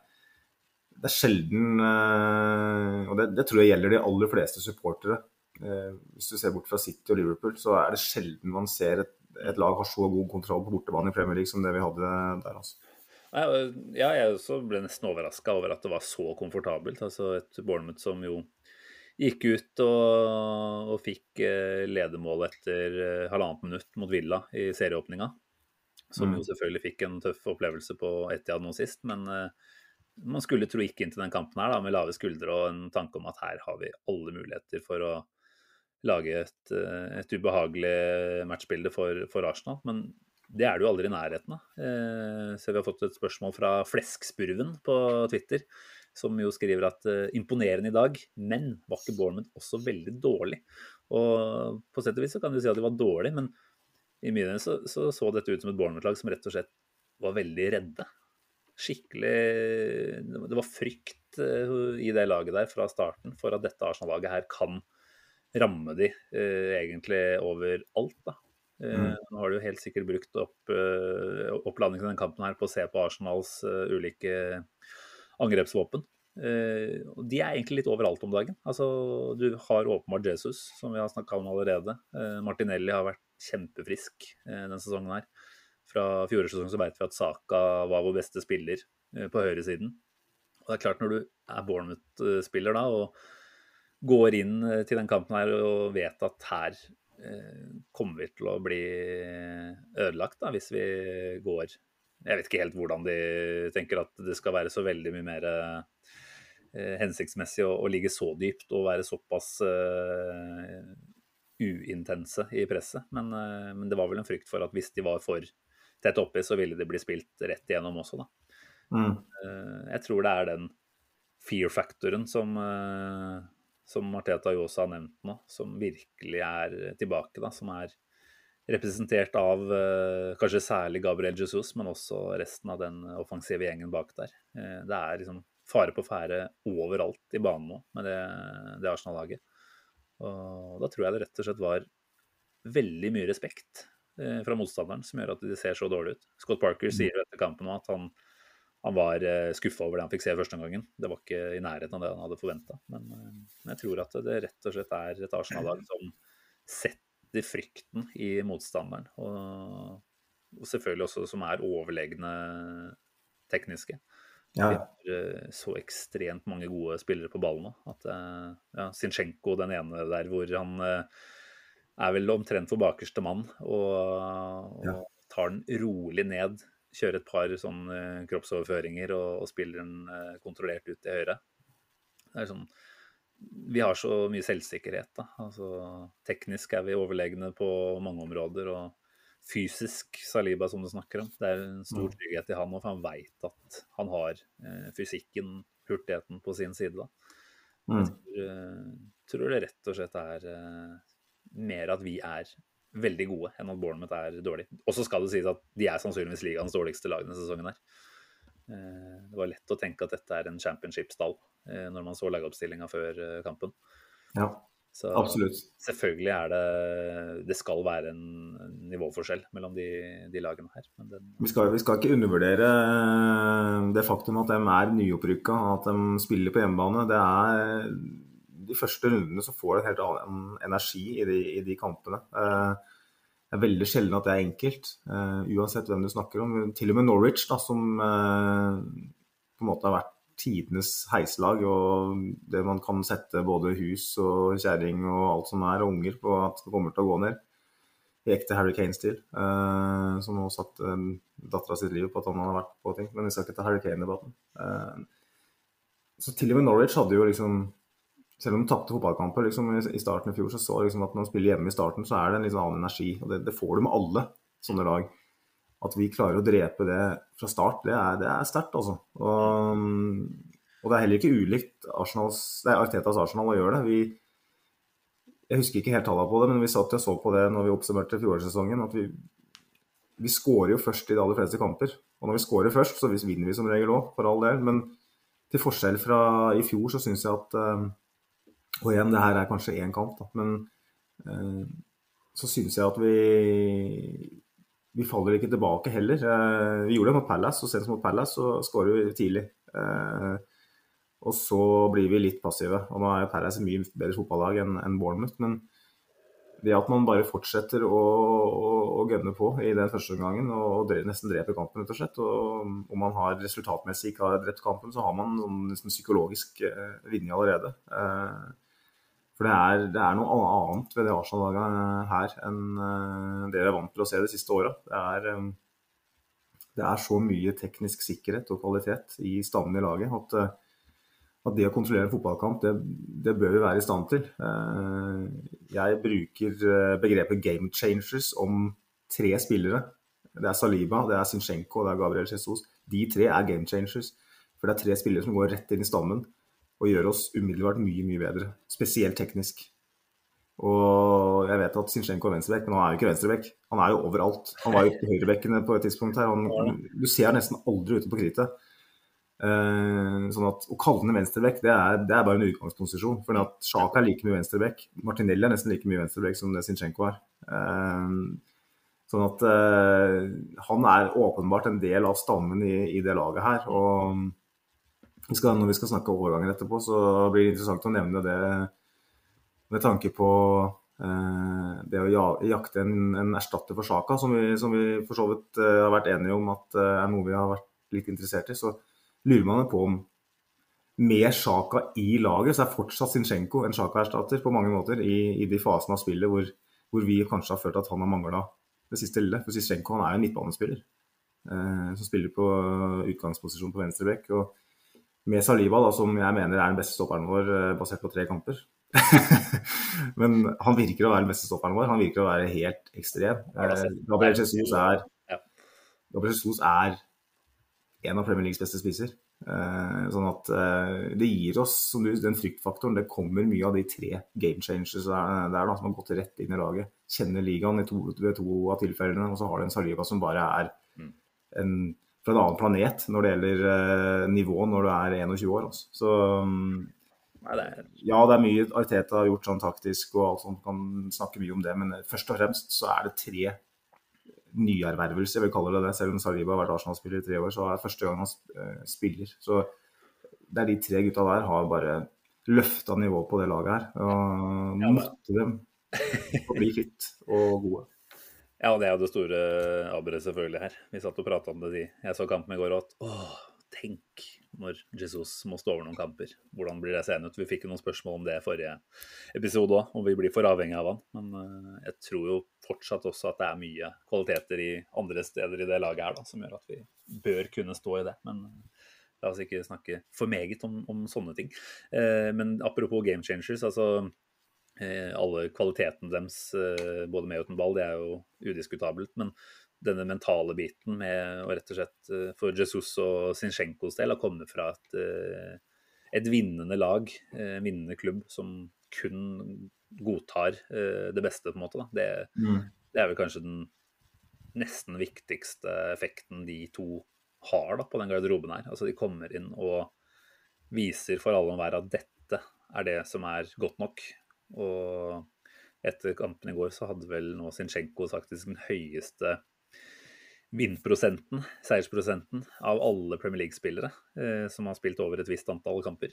det sjelden, og det tror jeg gjelder de aller fleste supportere. Hvis du ser bort fra City og Liverpool, så det sjelden man ser et lag har så god kontroll på bortebane i Premier League som det vi hadde der, altså. Ja, jeg også ble nesten overrasket over at det var så komfortabelt. Altså et Bournemouth som jo gikk ut og fikk ledemål etter 1,5 minutt mot Villa i serieåpninga, som jo selvfølgelig fikk en tøff opplevelse på Etihad nå sist, men man skulle tro ikke inn til den kampen her da, med lave skuldre og en tanke om at her har vi alle muligheter for å lage et ubehagelig matchbilde for Arsenal, men det det jo aldri i nærheten av. Så vi har fått et spørsmål fra Fleskspurven på Twitter. som jo skriver at imponerende i dag, men var ikke Bournemouth også veldig dårlig? Og på sett og vis så kan du si at de var dårlig, men i mine så dette ut som et Bournemouth-lag som rett og slett var veldig redde. Skikkelig, det var frykt i det laget der fra starten for at dette Arsenal-laget her kan ramme de egentlig overalt da. Nå har du jo helt sikkert brukt oppladningen i den kampen her på å se på Arsenals ulike angrepsvåpen. De egentlig litt overalt om dagen. Altså, du har åpenbart Jesus, som vi har snakket om allerede. Martinelli har vært kjempefrisk denne sesongen her. Fra fjorårets sesong så vet vi at Saka var vår beste spiller på høyresiden. Og det er klart når du er Bournemouth-spiller da, og går inn til den kampen her og vet at her kommer vi til å bli ødelagt da, hvis vi går. Jeg vet ikke helt hvordan de tenker at det skal være så veldig mye mer hensiktsmessig å ligge så dypt og være såpass uintense i presset. Men det var vel en frykt for at hvis de var for tett oppi, så ville det bli spilt rett igjennom også da. Jeg tror det er den fear-faktoren som Arteta jo også har nevnt nå, som virkelig er tilbake da, som er representert av kanskje særlig Gabriel Jesus, men også resten av den offensive gjengen bak der. Det er liksom fare på fære overalt i banen nå med det Arsenal-laget. Og da tror jeg det rett og slett var veldig mye respekt fra motstanderen som gjør at de ser så dårlig ut. Scott Parker sier etter kampen nå at han var skuffet over det han fikk se første gangen. Det var ikke i nærheten av det han hadde forventet. Men jeg tror at det rett og slett er et Arsenal-lag som setter frykten i motstanderen. Og selvfølgelig også som er overlegne tekniske. Ja. Vi har så ekstremt mange gode spillere på ballen nå. At, Zinchenko, den ene der hvor han er vel omtrent for bakerste mann og tar den rolig ned, kjører et par sånne kroppsoverføringer og spiller den kontrollert ut til høyre. Det er sånn, vi har så mye selvsikkerhet da. Altså, teknisk er vi overlegne på mange områder, og fysisk Saliba som du snakker om, det er en stor trygghet i han, for han vet at han har fysikken, hurtigheten på sin side da. Jeg tror det rett og slett er mer at vi er veldig gode enn at Bournemouth er dårlig. Og så skal det sies at de er sannsynligvis ligaens dårligste lag denne sesongen her. Det var lett å tenke at dette er en championship-stall når man så lagoppstillingen før kampen. Ja, så absolutt. Selvfølgelig er det skal være en nivåforskjell mellom de lagene her. Men vi skal ikke undervurdere det faktum at de er nyopprykket, at de spiller på hjemmebane. Det er de første rundene så får det en helt annen energi i de kampene. Det er veldig sjelden at det er enkelt, uansett hvem du snakker om. Til og med Norwich, da, som på en måte har vært tidenes heislag, og det man kan sette både hus og kjæring og alt som er, og unger på at det kommer til å gå ned. I ekte Harry Kane-stil, som nå satt datteren sitt liv på at han har vært på ting, men vi skal ikke ta Harry Kane-debatten. Så til og med Norwich hadde jo liksom, selv om de tapte fotballkamper liksom, i starten i fjor, så liksom at når man spiller hjemme i starten, så er det en litt annen energi, og det får du med alle sånne lag. At vi klarer å drepe det fra start, det er sterkt altså. Og det er heller ikke ulikt Artetas Arsenal å gjøre det. Jeg husker ikke helt tallet på det, men vi satt og så på det når vi oppsummerte fjorårssesongen, at vi skårer jo først i de aller fleste kamper. Og når vi skårer først, så vinner vi som regel også, for all del. Men til forskjell fra i fjor, så synes jeg at og igjen, det her er kanskje en kamp, da. Men så synes jeg at vi faller ikke tilbake heller. Vi gjorde det mot Palace, og selv mot Palace så skårer vi tidlig. Og så blir vi litt passive. Og nå er Palace et mye bedre fotballag enn Bournemouth, men det at man bare fortsetter å gønne på i den første gangen, og nesten dreper kampen rett og slett, og om man har resultatmessig ikke har drept kampen, så har man nesten psykologisk vinning allerede. For det er noe annet ved det Arsenal-laget her enn det vi er vant til å se de siste årene. Det er så mye teknisk sikkerhet og kvalitet i stammen i laget at det å kontrollere en fotballkamp, det bør vi være i stand til. Jeg bruker begrepet game changers om 3 spillere. Det er Saliba, det er Zinchenko og det er Gabriel Jesus. De 3 er game changers. For det er 3 spillere som går rett inn i stammen og gjør oss umiddelbart mye, mye bedre. Spesielt teknisk. Og jeg vet at Zinchenko er venstrebekk, men han er jo ikke venstrebekk. Han er jo overalt. Han var jo på høyrebekkene på et tidspunkt her. Du ser nesten aldri ute på kritet. Sånn at å kalle den venstrebekk, det er bare en utgangsposisjon. For at Xhaka er like mye venstrebekk. Martinelli er nesten like mye venstrebekk som det Zinchenko er. Sånn at han er åpenbart en del av stammen i det laget her. Og når vi skal snakke overgangen etterpå, så blir det interessant å nevne det med tanke på det å jakte en erstatter for Xhaka, som vi for så vidt har vært enige om at er noe vi har vært litt interessert i. Så lurer man på om med Xhaka i laget, så er fortsatt Zinchenko en Xhaka-erstatter på mange måter i de fasene av spillet hvor vi kanskje har følt at han har manglet det siste lille. For Zinchenko, han er jo en midtbanespiller som spiller på utgangsposisjon på venstrebekk, og med Saliba, da, som jeg mener er den beste stopperen vår basert på 3 kamper. Men han virker å være den beste stopperen vår. Han virker å være helt ekstrem. Gabriel Jesus er en av Premier Leagues beste spiser. Sånn at det gir oss den fryktfaktoren. Det kommer mye av de 3 game changers der da, som har gått rett inn i laget. Kjenner ligaen ved 2 av tilfellene, og så har du en Saliba som bare er fra en annen planet når det gjelder nivå når du er 21 år. Altså. Så ja, det er mye Arteta har gjort sånn taktisk og alt sånt, kan snakke mye om det, men først og fremst så er det 3 nyervervelser, jeg vil kalle det det, selv om Saliba har vært Arsenal-spiller i 3 år, så er det første gang han spiller. Så det er de 3 gutta der har bare løftet nivå på det laget her, og måtte dem å bli kvitt og gode. Ja, det er jo det store aberet selvfølgelig her. Vi satt og pratet om det, jeg så kampen i går, og at tenk når Jesus må stå over noen kamper. Hvordan blir det seende ut? Vi fikk jo noen spørsmål om det i forrige episode også, om vi blir for avhengig av han. Men jeg tror jo fortsatt også at det er mye kvaliteter i andre steder i det laget her, da, som gjør at vi bør kunne stå i det. Men la oss ikke snakke for meget om sånne ting. Men apropos game changers, altså alle kvaliteten deres, både med og uten ball, det er jo udiskutabelt, men denne mentale biten med å rett og slett for Jesus og Zinchenko's del har kommet fra et vinnende lag, vinnende klubb som kun godtar det beste på en måte. Da. Det er vel kanskje den nesten viktigste effekten de 2 har da, på den garderoben her. Altså de kommer inn og viser for alle og hver at dette er det som er godt nok. Og etter kampen i går så hadde vel nå Zinchenko faktisk den høyeste vinnprosenten, seiersprosenten av alle Premier League-spillere som har spilt over et visst antall kamper.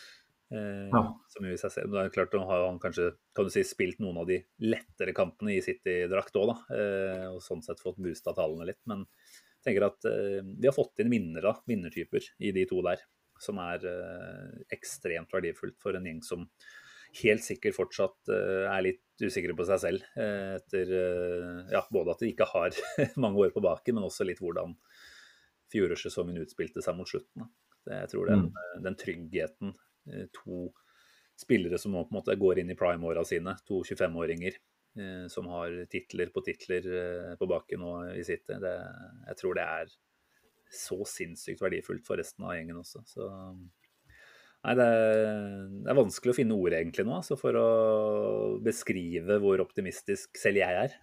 Som i seg selv, det er klart, har han kanskje, kan du si, spilt noen av de lettere kampene i City-drakt også da, og sånn sett fått boostet tallene litt, men jeg tenker at vi har fått inn vinnertyper i de 2 der, som er ekstremt verdifullt for en gjeng som helt sikkert fortsatt er litt usikre på seg selv etter både at de ikke har mange år på baken, men også litt hvordan fjorårssesongen utspilte seg mot slutten. Jeg tror den tryggheten 2 spillere som nå på en måte går inn i prime-åra sine, 2 25-åringer som har titler på baken nå i City, jeg tror det er så sinnssykt verdifullt for resten av gjengen også, så nei, det er vanskelig å finne ord egentlig nå, altså for å beskrive hvor optimistisk selv jeg er.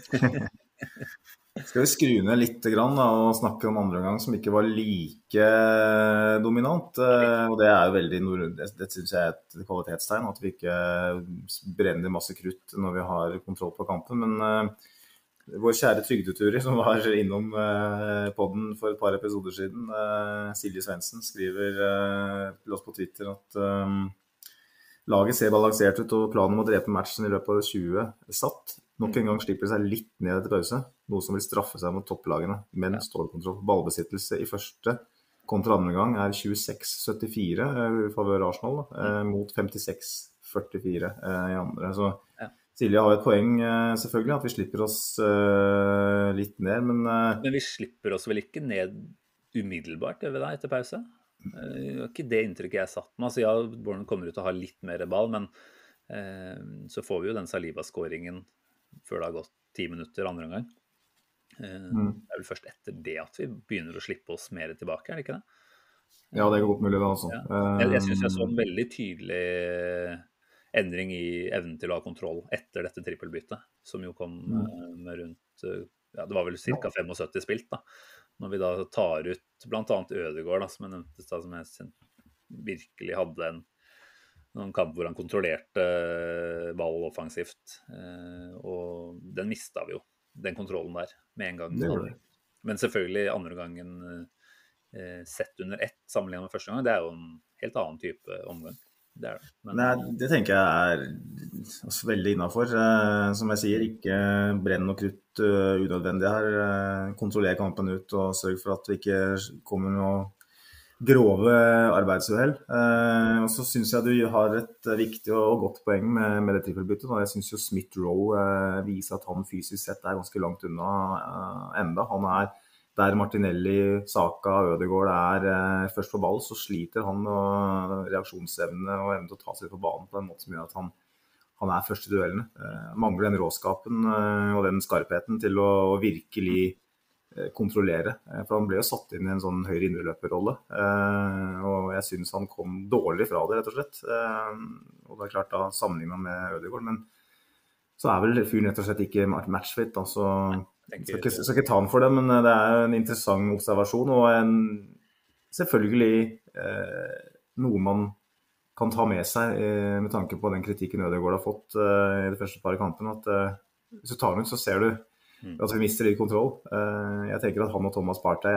Skal vi skru ned litt grann, da, og snakke om andre gang som ikke var like dominant, og det er jo veldig, det synes jeg er et kvalitetstegn, at vi ikke brenner masse krutt når vi har kontroll på kampen, men vår kjære trygdeturi som var innom podden for et par episoder siden, Silje Svendsen, skriver til oss på Twitter at laget ser balansert ut og planen om å drepe matchen i løpet av 20 satt. Nok en gang slipper det seg litt ned etter pause, noe som vil straffe seg mot topplagene, men stålkontroll. Ballbesittelse i første kontra andre gang er 26-74 i favør Arsenal, mot 56-44 i andre, så Silje har et poeng selvfølgelig, at vi slipper oss litt ned, men vi slipper oss vel ikke ned umiddelbart etter pause? Det var ikke det inntrykket jeg satt med. Altså, Bournemouth kommer ut til å ha litt mer ball, men så får vi jo den Saliba-skåringen før det har gått 10 minutter andre gang. Det er vel først etter det at vi begynner å slippe oss mer tilbake, er det ikke det? Ja, det er godt mulig da, altså. Jeg synes jeg så en veldig tydelig endring i evnen til å ha kontroll etter dette trippelbyttet, som jo kom med rundt, ja, det var vel ca. 75 spilt da, når vi da tar ut blant annet Ødegaard, da, som jeg nevnte, da, som jeg virkelig hadde noen kamp hvor han kontrollerte ball offensivt, og den mistet vi jo, den kontrollen der, med en gang. Men selvfølgelig andre gangen sett under ett sammenlignet med første gang, det er jo en helt annen type omgang. Det er det. Men... Nei, det tenker jeg er også veldig innenfor. Som jeg sier, ikke brenn og krutt unødvendig her. Kontroller kampen ut og sørg for at vi ikke kommer noe grove arbeidsuhell. Og så synes jeg du har et viktig og godt poeng med det trippelbyttet. Jeg synes jo Smith Rowe viser at han fysisk sett er ganske langt unna enda. Han er der Martinelli, Saka, Ødegaard er først på ball, så sliter han med reaksjonsevne og evne til å ta seg på banen på en måte som gjør at han er først i duellene. Mangler den råskapen og den skarpheten til å virkelig kontrollere. For han ble jo satt inn i en sånn høyre indreløperrolle, og jeg synes han kom dårlig fra det, rett og slett. Og det er klart da sammenlignet med Ødegaard, men så er vel fyren rett og slett ikke matchfit, da, så... Jeg skal ikke ta den for det, men det er en interessant observasjon, og selvfølgelig noe man kan ta med seg med tanke på den kritikken Ødegaard har fått i de første par kampene, at hvis du tar den ut, så ser du at vi mister litt kontroll. Jeg tenker at han og Thomas Partey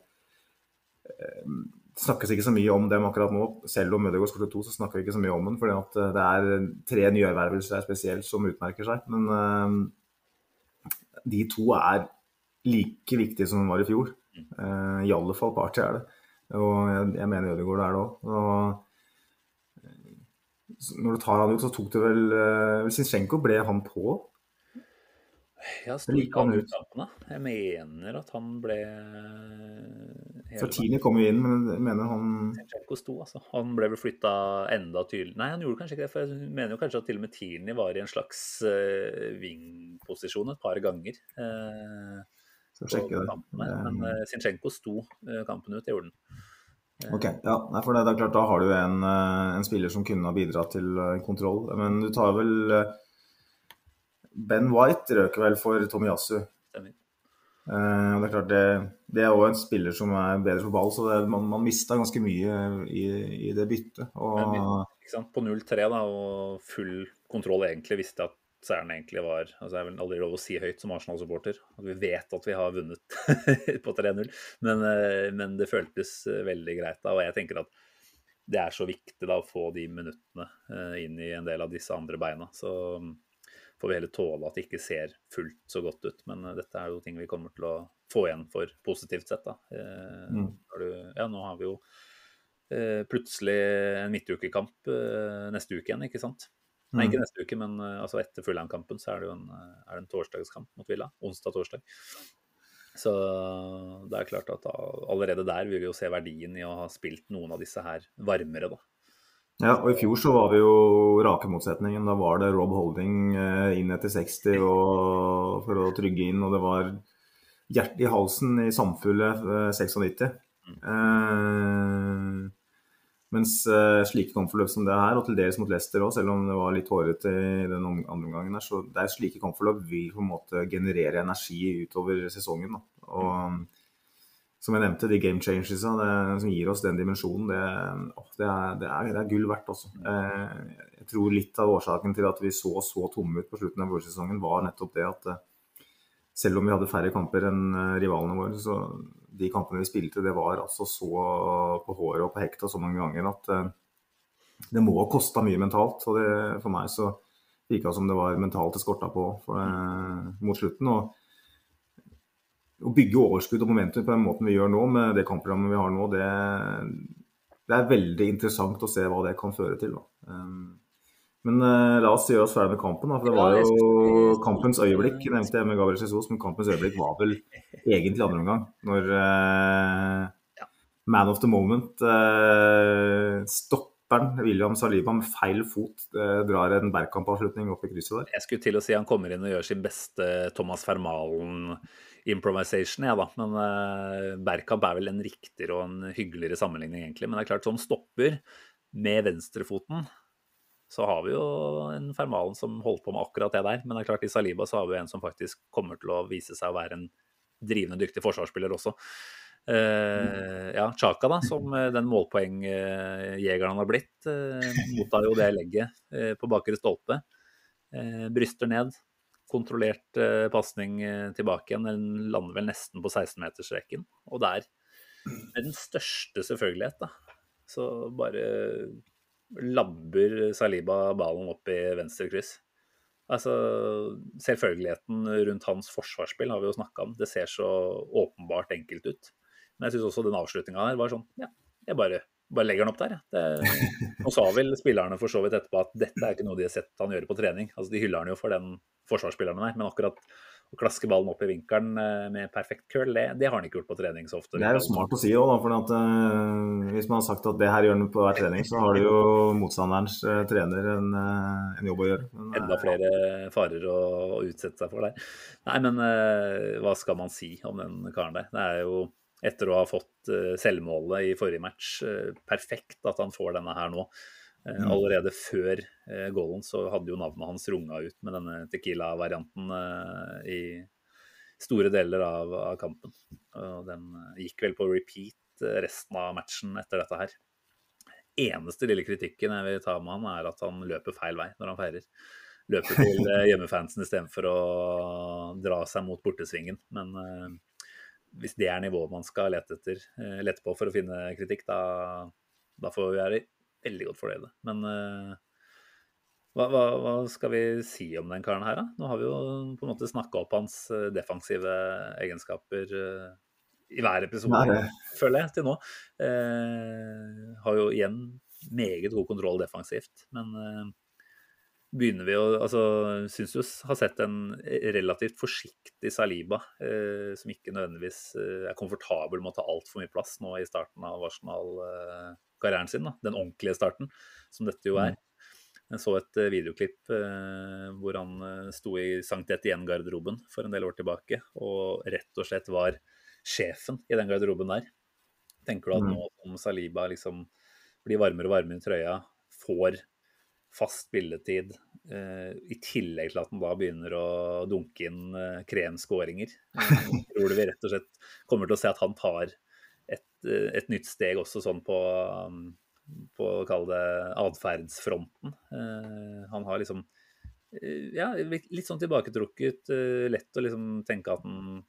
snakkes ikke så mye om dem akkurat nå, selv om Ødegaard skåret 2, så snakker vi ikke så mye om den, fordi at det er 3 nyervervelser spesielt som utmerker seg, men de 2 er like viktige som de var i fjor. I alle fall Partey er det. Og jeg mener Ødegaard er det også. Og når du tar han ut, så tok det vel... Zinchenko ble han på? Ja, stod han ut kampene. Jeg mener at han ble... For Tierney kom jo inn, men jeg mener han... Zinchenko sto, altså. Han ble vel flyttet enda tydelig. Nei, han gjorde kanskje ikke det, for jeg mener jo kanskje at til og med Tierney var i en slags vingposisjon et par ganger. Skal sjekke det. Men Zinchenko sto kampen ut, det gjorde den. Ok, ja, for det er klart, da har du en spiller som kunne ha bidratt til kontroll. Men du tar vel... Ben White røker vel for Tomiyasu. Stemmer. Og det er klart, det er også en spiller som er bedre for ball, så man mistet ganske mye i det byttet. Ikke sant? På 0-3 da, og full kontroll egentlig, visste at seieren egentlig var, altså jeg vil aldri lov å si høyt som Arsenal-supporter, at vi vet at vi har vunnet på 3-0, men det føltes veldig greit da, og jeg tenker at det er så viktig da å få de minuttene inn i en del av disse andre beina, så får vi heller tåle at det ikke ser fullt så godt ut, men dette er jo ting vi kommer til å få igjen for positivt sett da. Nå har vi jo plutselig en midtukekamp neste uke igjen, ikke sant? Nei, ikke neste uke, men altså etter Fulham-kampen så er det jo en torsdagskamp mot Villa, onsdag-torsdag. Så det er klart at allerede der vil vi jo se verdien i å ha spilt noen av disse her varmere da. Ja, og i fjor så var vi jo rake motsetningen. Da var det Rob Holding inn etter 60 for å trygge inn, og det var hjertet i halsen i samfunnet 96. Mens slike kampforløp som det her, og til dels mot Leicester også, selv om det var litt hårete i den andre omgangen her, så det er slike kampforløp vil på en måte generere energi utover sesongen da. Og som jeg nevnte, de game changers som gir oss den dimensjonen, det er gull verdt også. Jeg tror litt av årsaken til at vi så tomme ut på slutten av vårsesongen var nettopp det at selv om vi hadde færre kamper enn rivalene våre, så de kampene vi spilte, det var altså så på håret og på hekta så mange ganger at det må ha kostet mye mentalt, og for meg så virket det som det var mentalt det skortet på mot slutten, og å bygge overskudd og momentum på den måten vi gjør nå, med det kampprogrammet vi har nå, det er veldig interessant å se hva det kan føre til da. Men la oss gjøre oss ferdig med kampen da, for det var jo kampens øyeblikk, nevnte jeg med Gabriel Jesus, men kampens øyeblikk var vel egentlig andre omgang, når man of the moment stopperen William Saliba med feil fot drar en Bergkamp-avslutning opp i krysset der. Jeg skulle til å si han kommer inn og gjør sin beste Thomas Vermaelen-improvisation, ja da. Men Bergkamp vel en riktigere og en hyggeligere sammenligning egentlig. Men det klart, som stopper med venstrefoten, så har vi jo en Vermaelen som holdt på med akkurat det der. Men det klart, i Saliba så har vi en som faktisk kommer til å vise seg å være en drivende dyktig forsvarsspiller også. Ja, Xhaka da, som den målpoengjegeren han har blitt, mottar jo det legget på bakre stolpe, bryster ned, kontrollert passning tilbake igjen, den lander vel nesten på 16-metersrekken, og der med den største selvfølgelighet da, så bare labber Saliba ballen opp i venstre kryss. Altså, selvfølgeligheten rundt hans forsvarsspill har vi jo snakket om. Det ser så åpenbart enkelt ut. Men jeg synes også den avslutningen her var sånn, ja, jeg bare legger den opp der. Ja. Og sa vel spillerne for så vidt etterpå at dette ikke noe de har sett han gjøre på trening. Altså, de hyller han jo for den forsvarsspilleren der, men akkurat å klaske ballen opp i vinkelen med perfekt curl, det har han ikke gjort på trening så ofte. Det jo smart å si også, da, for at, hvis man har sagt at det her gjør han på hver trening, så har det jo motstanderens trener en jobb å gjøre. Men, enda flere farer å utsette seg for der. Nei, men hva skal man si om den karen der? Det jo, etter å ha fått selvmålet i forrige match, perfekt at han får denne her nå. Allerede før goalen så hadde jo navnet hans runga ut med denne tequila-varianten i store deler av kampen. Og den gikk vel på repeat resten av matchen etter dette her. Eneste lille kritikken jeg vil ta med han at han løper feil vei når han feirer. Løper til hjemmefansen i stedet for å dra seg mot bortesvingen. Men hvis det nivået man skal lete på for å finne kritikk, da får vi være veldig godt fornøyde. Men hva skal vi si om den karen her da? Nå har vi jo på en måte snakket opp hans defensive egenskaper i hver episode, føler jeg, til nå. Har jo igjen meget god kontroll defensivt, men begynner vi å, synes du har sett en relativt forsiktig Saliba, som ikke nødvendigvis komfortabel med å ta alt for mye plass nå i starten av Arsenal-karrieren sin, da. Den ordentlige starten, som dette jo Jeg så et videoklipp hvor han sto i Sankt Etienne-garderoben for en del år tilbake, og rett og slett var sjefen i den garderoben der. Tenker du at nå om Saliba liksom blir varmere og varmere i trøya, får fast spilletid, i tillegg til at han da begynner å dunke inn kremskåringer? Tror du vi rett og slett kommer til å se at han tar et nytt steg også sånn på å kalle det adferdsfronten? Han har liksom litt sånn tilbaketrukket, lett å liksom tenke at han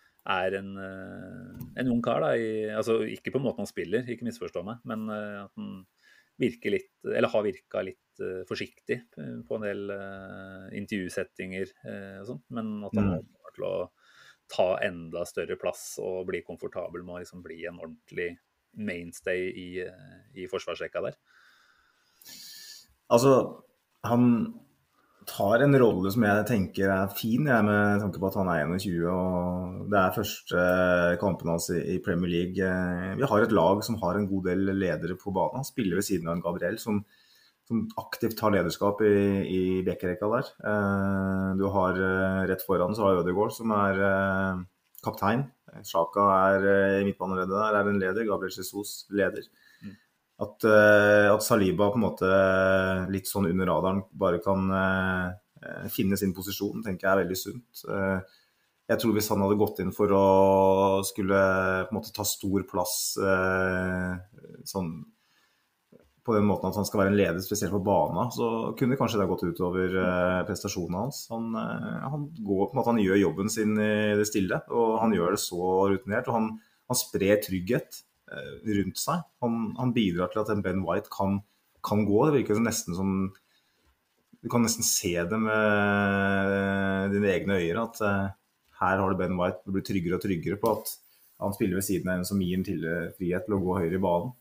en ung kar da, altså ikke på måten han spiller, ikke misforstå meg, men at han virker litt, eller har virket litt forsiktig på en del intervjusettinger og sånt, men at han kommer til å ta enda større plass og bli komfortabel med å liksom bli en ordentlig mainstay i forsvarsrekka der. Altså, han tar en rolle som jeg tenker fin, med tanke på at han 21, og det første kampen hans i Premier League. Vi har et lag som har en god del ledere på banen. Han spiller ved siden av en Gabriel som aktivt tar lederskap i bekkerekka der. Du har rett foran så har Ødegaard som kaptein. Xhaka i midtbaneleddet der, en leder. Gabriel Jesus leder. At Saliba på en måte litt sånn under radaren bare kan finne sin posisjon, tenker jeg veldig sunt. Jeg tror hvis han hadde gått inn for å skulle på en måte ta stor plass sånn på den måten at han skal være en leder spesielt på banen, så kunne kanskje det gått utover prestasjonen hans. Han går på en måte, han gjør jobben sin i det stille, og han gjør det så rutinert, og han sprer trygghet rundt seg. Han bidrar til at en Ben White kan gå. Det virker nesten som du kan nesten se det med dine egne øyne at her har du Ben White, du blir tryggere og tryggere på at han spiller ved siden av en som gir en til frihet til å gå høyere i banen.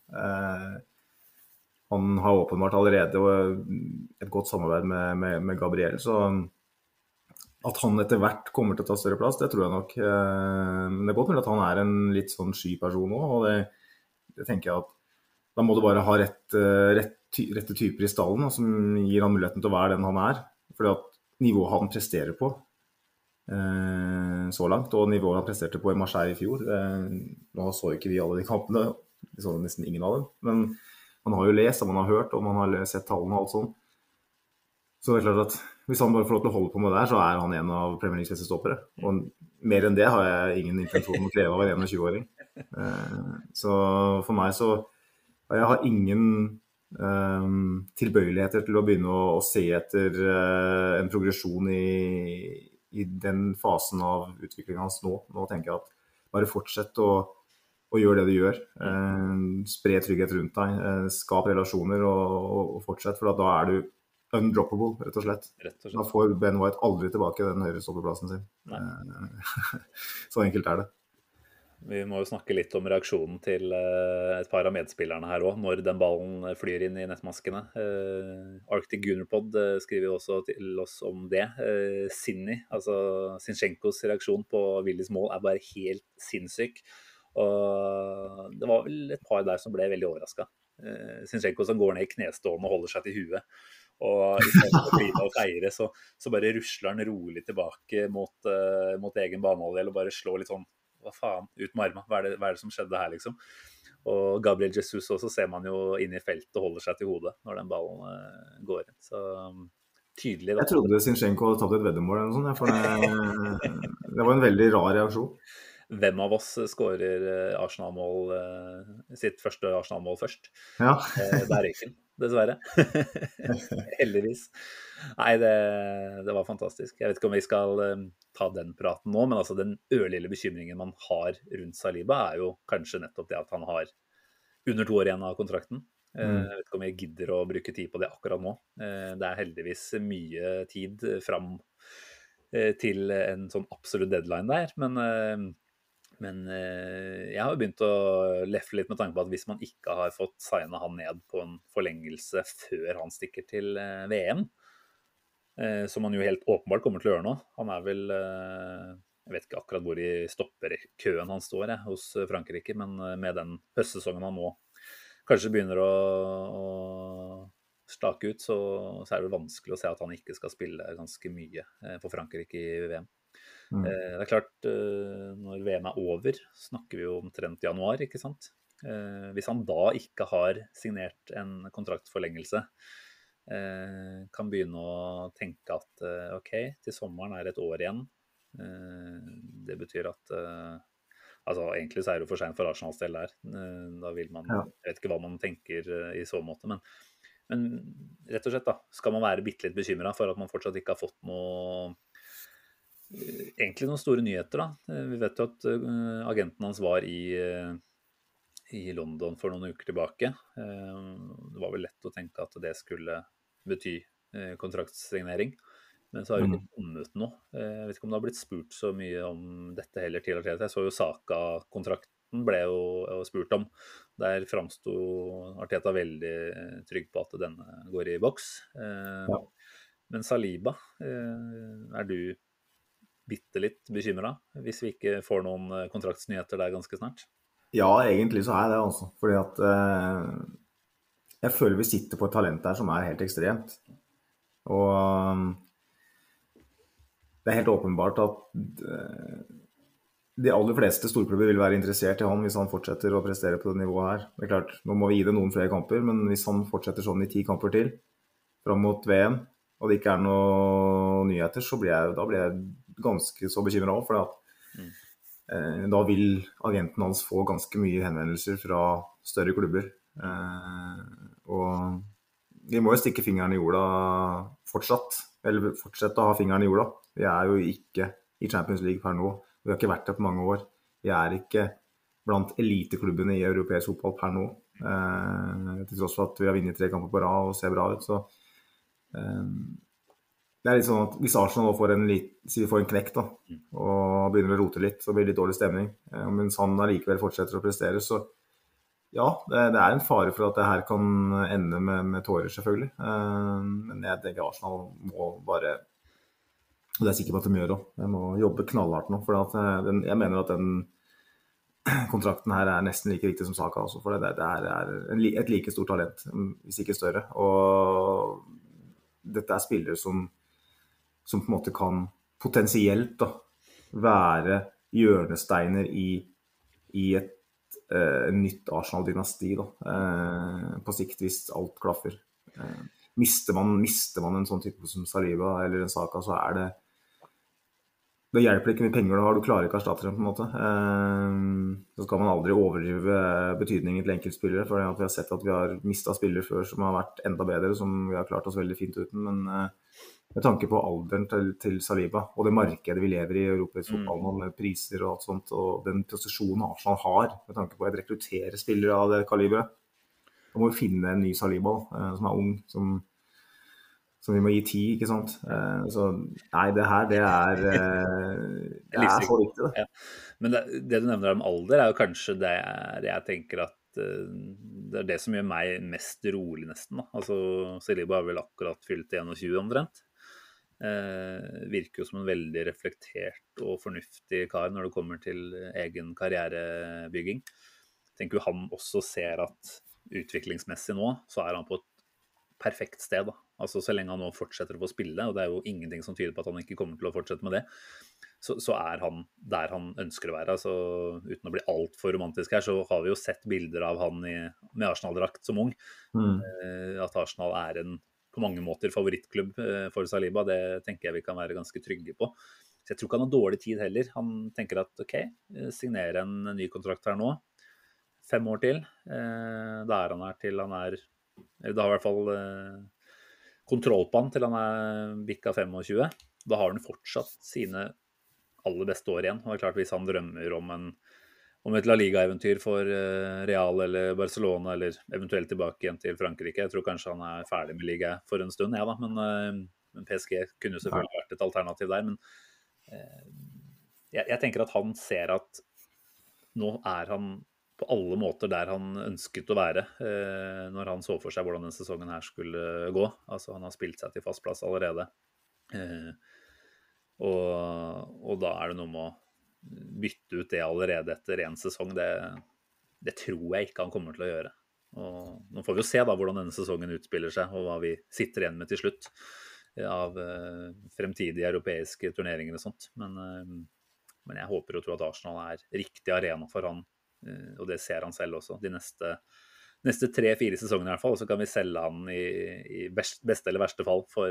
Han har åpenbart allerede et godt samarbeid med Gabriel, så at han etter hvert kommer til å ta større plass, det tror jeg nok. Men det er godt mulig at han en litt sånn sky person også, og det tenker jeg at da må du bare ha rett rette typer i stallen, som gir han muligheten til å være den han er. Fordi at nivået han presterer på så langt, og nivået han presterte på i Marseille i fjor, nå så ikke vi alle de kampene, vi så nesten ingen av dem, men man har jo lest, og man har hørt, og man har sett tallene og alt sånt. Så det er klart at hvis han bare får lov til å holde på med det her, så er han en av Premier Leagues beste stoppere. Og mer enn det har jeg ingen intensjon om å kreve av en 21-åring. Så for meg så jeg har ingen tilbøyeligheter til å begynne å se etter en progresjon i den fasen av utviklingen hans nå. Nå tenker jeg at bare fortsett å gjøre det du gjør. Spre trygghet rundt deg, skap relasjoner og fortsett, for da er du undroppable, rett og slett. Da får Ben White aldri tilbake den høyre stoppeplassen sin. Så enkelt er det. Vi må jo snakke litt om reaksjonen til et par av medspillerne her også, når den ballen flyr inn i nettmaskene. Arctic Gunnerpod skriver jo også til oss om det. Sinni, altså Zinchenko's reaksjon på Willys mål bare helt sinnssyk. Og det var vel et par der som ble veldig overrasket. Zinchenko som går ned i knestående og holder seg til huet. Og i stedet for å flyne og feire, så bare rusler han rolig tilbake mot egen banehalvdel og bare slår litt sånn, hva faen, ut med armen, hva er det som skjedde her liksom? Og Gabriel Jesus også ser man jo inn i feltet og holder seg til hodet når den ballen går inn, så tydelig. Jeg trodde Zinchenko hadde tatt et veddemål eller noe sånt, for det var en veldig rar reaksjon. Hvem av oss skårer sitt første Arsenal-mål først? Ja. Det er Røyken, dessverre. Heldigvis. Nei, det var fantastisk. Jeg vet ikke om vi skal ta den praten nå, men altså den ørlille bekymringen man har rundt Saliba er jo kanskje nettopp det at han har under 2 år igjen av kontrakten. Jeg vet ikke om jeg gidder å bruke tid på det akkurat nå. Det er heldigvis mye tid fram til en sånn absolutt deadline der, men jeg har jo begynt å leffe litt med tanke på at hvis man ikke har fått signet han ned på en forlengelse før han stikker til VM, som han jo helt åpenbart kommer til å gjøre nå. Han er vel, jeg vet ikke akkurat hvor i stopperkøen han står hos Frankrike, men med den høstsesongen han nå kanskje begynner å stake ut, så er det vanskelig å se at han ikke skal spille ganske mye for Frankrike i VM. Det er klart, når VM er over, snakker vi jo omtrent januar, ikke sant? Hvis han da ikke har signert en kontraktforlengelse, kan begynne å tenke at ok, til sommeren er et år igjen. Det betyr at altså egentlig så er det jo for sent for Arsenals del der. Da vil man, jeg vet ikke hva man tenker i så måte, men rett og slett da, skal man være bitte litt bekymret for at man fortsatt ikke har fått egentlig noen store nyheter da. Vi vet jo at agenten hans var i London for noen uker tilbake. Det var vel lett å tenke at det skulle bety kontraktssignering, men så har det ikke kommet noe. Jeg vet ikke om det har blitt spurt så mye om dette heller til. Jeg så jo Saka-kontrakten ble jo spurt om. Der fremstod Arteta veldig trygg på at denne går i boks. Men Saliba, er du bitte litt bekymret hvis vi ikke får noen kontraktsnyheter der ganske snart? Ja, egentlig så er det altså. Fordi at jeg føler vi sitter på et talent der som er helt ekstremt. Og det er helt åpenbart at de aller fleste storklubber vil være interessert i han hvis han fortsetter å prestere på det nivået her. Det er klart, nå må vi gi det noen flere kamper, men hvis han fortsetter sånn i 10 kamper til fram mot VM, og det ikke er noen nyheter, så blir jeg ganske så bekymret også, for at da vil agenten hans få ganske mye henvendelser fra større klubber. Og vi må jo stikke fingeren i jorda fortsatt, eller fortsette å ha fingeren i jorda. Vi er jo ikke i Champions League per nå. Vi har ikke vært der på mange år. Vi er ikke blant eliteklubbene i europeisk fotball per nå. Til tross for at vi har vunnet 3 kamper på rad og ser bra ut, så det er litt sånn at hvis Arsenal får en knekk da, og begynner å rote litt, så blir det litt dårlig stemning. Mens han allikevel fortsetter å prestere, så ja, det er en fare for at det her kan ende med tårer selvfølgelig. Men jeg tenker Arsenal må bare, og det er jeg sikker på at de gjør også, jeg må jobbe knallhardt nå, for at jeg mener at kontrakten her er nesten like viktig som Saka også, for det er et like stort talent, hvis ikke større. Og dette er spillere som på en måte kan potensielt da, være hjørnesteiner i et nytt Arsenal-dynasti da, på sikt hvis alt klaffer. Mister man en sånn type som Saliba eller en Saka, så det hjelper ikke mye penger du har, du klarer ikke å erstatte dem på en måte. Så skal man aldri overdrive betydningen til enkeltspillere, for vi har sett at vi har mistet spillere før som har vært enda bedre, som vi har klart oss veldig fint uten, men med tanke på alderen til Saliba, og det markedet vi lever i europeisk fotball nå, med priser og alt sånt, og den posisjonen Arsenal har, med tanke på å rekruttere spillere av det kaliberet, da må vi finne en ny Saliba, som er ung, som vi må gi 10, ikke sant? Så nei, det er så viktig det. Ja. Men det du nevner om alder er jo kanskje det jeg tenker at det er det som gjør meg mest rolig nesten da. Altså, Saliba har vel akkurat fylt 21 omtrent. Virker jo som en veldig reflektert og fornuftig kar når det kommer til egen karrierebygging. Jeg tenker jo han også ser at utviklingsmessig nå, så er han på et perfekt sted da. Altså så lenge han nå fortsetter å få spille, og det er jo ingenting som tyder på at han ikke kommer til å fortsette med det, så er han der han ønsker å være. Altså, uten å bli alt for romantisk her, så har vi jo sett bilder av han med Arsenal-drakt som ung. At Arsenal er en på mange måter favorittklubb for Saliba, det tenker jeg vi kan være ganske trygge på. Så jeg tror ikke han har dårlig tid heller. Han tenker at ok, signere en ny kontrakt her nå, 5 år til, da er han her til han er, eller da har i hvert fall kontroll på han til han er bikka 25. Da har han fortsatt sine aller beste år igjen. Og det er klart, hvis han drømmer om et La Liga-eventyr for Real eller Barcelona, eller eventuelt tilbake igjen til Frankrike, jeg tror kanskje han er ferdig med liga for en stund, ja da, men PSG kunne jo selvfølgelig vært et alternativ der, men jeg tenker at han ser at nå er han på alle måter der han ønsket å være når han så for seg hvordan denne sesongen her skulle gå. Altså han har spilt seg til fast plass allerede. Og da er det noe med å bytte ut det allerede etter en sesong. Det tror jeg ikke han kommer til å gjøre. Og nå får vi jo se da hvordan denne sesongen utspiller seg, og hva vi sitter igjen med til slutt av fremtidige europeiske turneringer og sånt. Men jeg håper og tror at Arsenal er riktig arena for han, og det ser han selv også, de neste 3-4 sesongene i hvert fall, og så kan vi selge han i beste eller verste fall for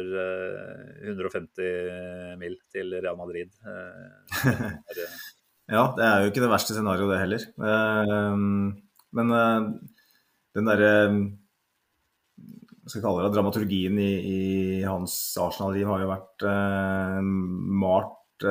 150 mil til Real Madrid. Ja, det er jo ikke det verste scenarioet det heller. Men den der, skal jeg kalle det, dramaturgien i hans Arsenal-liv har jo vært malt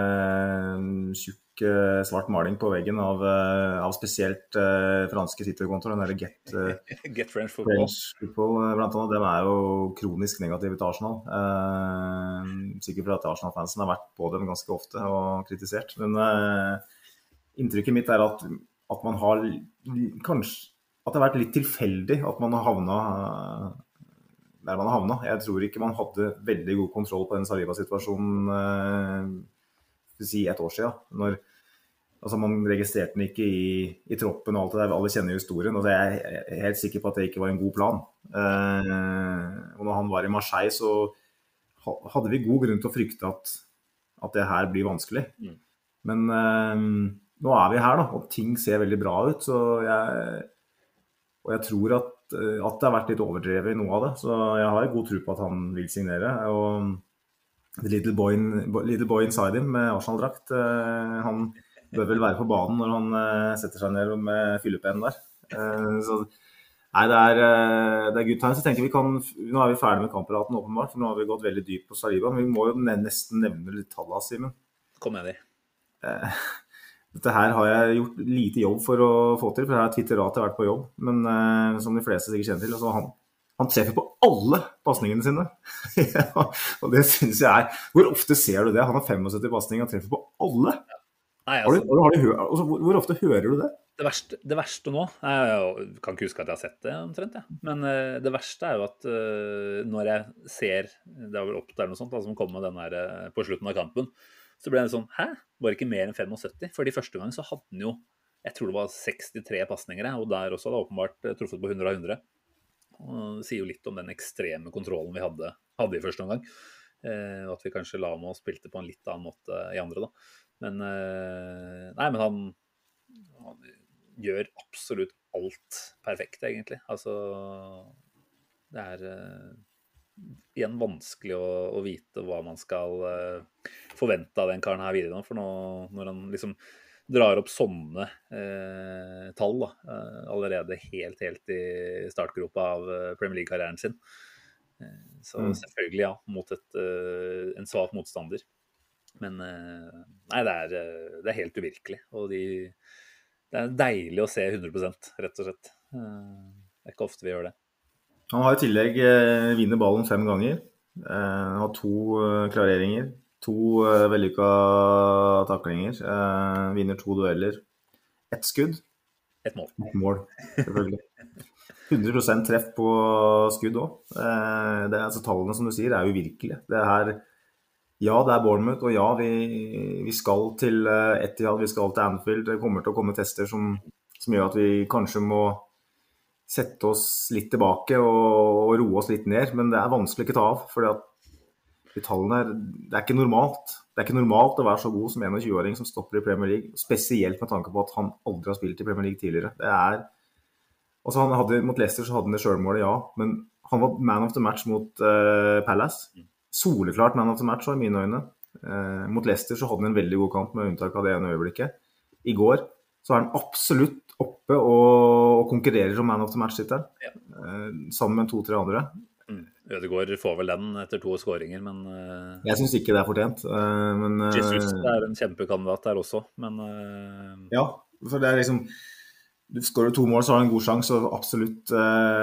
med tjukk svart maling på veggen av spesielt franske Twitter-kontoer, den der Get French Football blant annet, de er jo kronisk negative til Arsenal. Sikkert for at Arsenal-fansen har vært på dem ganske ofte og kritisert, men inntrykket mitt er at man har kanskje, at det har vært litt tilfeldig at man har havnet der man har havnet. Jeg tror ikke man hadde veldig god kontroll på den Saliba-situasjonen si et år siden, altså man registrerte den ikke i troppen og alt det der, alle kjenner jo historien, og jeg er helt sikker på at det ikke var en god plan. Og når han var i Marseille, så hadde vi god grunn til å frykte at det her blir vanskelig. Men nå er vi her da, og ting ser veldig bra ut, og jeg tror at det har vært litt overdrevet i noe av det, så jeg har god tro på at han vil signere, og the little boy inside him med Arsenal-drakt, han bør vel være på banen når han setter seg ned med fyllepennen der. Så nei, det er good times. Jeg tenker nå er vi ferdig med kampraten åpenbart, for nå har vi gått veldig dypt på Saliba, men vi må jo nesten nevne litt tallet, Simen. Kom med det. Dette her har jeg gjort lite jobb for å få til, for jeg har twitterat til å vært på jobb, men som de fleste sikkert kjenner til, altså han treffer på alle passningene sine. Ja, og det synes jeg hvor ofte ser du det? Han har 75 passninger, han treffer på alle. Nei, altså, hvor ofte hører du det? Det verste nå, jeg kan ikke huske at jeg har sett det omtrent, men det verste er jo at når jeg ser, det var vel opp der noe sånt da, som kom med den her på slutten av kampen, så ble det sånn, hæ? Var det ikke mer enn 75? For de første gangen så hadde han jo jeg tror det var 63 pasninger, og der også hadde åpenbart truffet på 100 av 100. Og det sier jo litt om den ekstreme kontrollen vi hadde i første omgang. Og at vi kanskje la med og spilte på en litt annen måte i andre da. Men, nei, men han gjør absolutt alt perfekt, egentlig. Altså, det igjen vanskelig å vite hva man skal forvente av den karen her videre nå, for nå, når han liksom drar opp sånne tall da, allerede helt i startgropa av Premier League-karrieren sin. Så selvfølgelig ja, mot en svak motstander. Men nei, det helt uvirkelig, og det deilig å se 100%, rett og slett. Det ikke ofte vi gjør det. Han har i tillegg vinner ballen 5 ganger. Han har 2 klareringer, 2 vellykka taklinger, vinner 2 dueller, 1 skudd. 1 mål. 1 mål, selvfølgelig. 100% treff på skudd også. Altså, tallene som du sier er uvirkelige. Ja, det Bournemouth, og ja, vi skal til Etihad, vi skal til Anfield. Det kommer til å komme tester som gjør at vi kanskje må sette oss litt tilbake og roe oss litt ned, men det vanskelig ikke ta av, fordi at tallene det ikke normalt. Det ikke normalt å være så god som 21-åring som stopper i Premier League, spesielt med tanke på at han aldri har spilt i Premier League tidligere. Altså mot Leicester så hadde han det selvmålet, ja, men han var man of the match mot Palace. Soleklart man of the match, i mine øyne. Mot Leicester så hadde han en veldig god kamp med unntak av det ene øyeblikket. I går så han absolutt oppe og konkurrerer om man of the match-tittelen, sammen med 2-3 andre. Ødegaard får vel den etter 2 skåringer, men jeg synes ikke det fortjent. Men Jesus en kjempekandidat der også, men ja, for det liksom du skårer 2 mål, så har du en god sjanse, og absolutt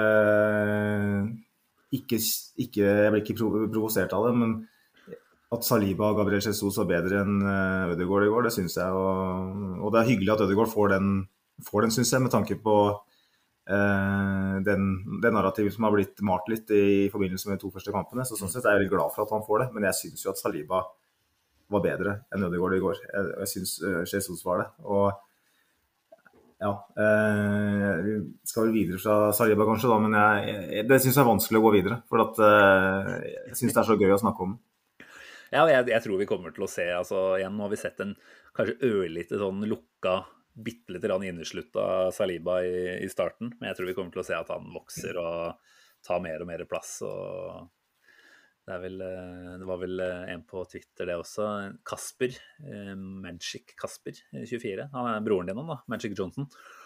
jeg blir ikke provosert av det, men at Saliba og Gabriel Jesus var bedre enn Ødegaard i går, det synes jeg, og det hyggelig at Ødegaard får den synes jeg, med tanke på den narrativet som har blitt malt litt i forbindelse med de 2 første kampene, så sånn sett jeg veldig glad for at han får det, men jeg synes jo at Saliba var bedre enn Ødegaard i går. Jeg synes Jesus var det, og ja, vi skal vel videre fra Saliba kanskje da, men det synes jeg vanskelig å gå videre, for at jeg synes det så gøy å snakke om. Ja, jeg tror vi kommer til å se, altså igjen nå har vi sett en kanskje ørlite sånn lukka, bittelitt inneslutt av Saliba i starten, men jeg tror vi kommer til å se at han vokser og tar mer og mer plass, og det var vel en på Twitter det også, Kasper, Magic Kasper, 24, han broren din da, Magic Johnson.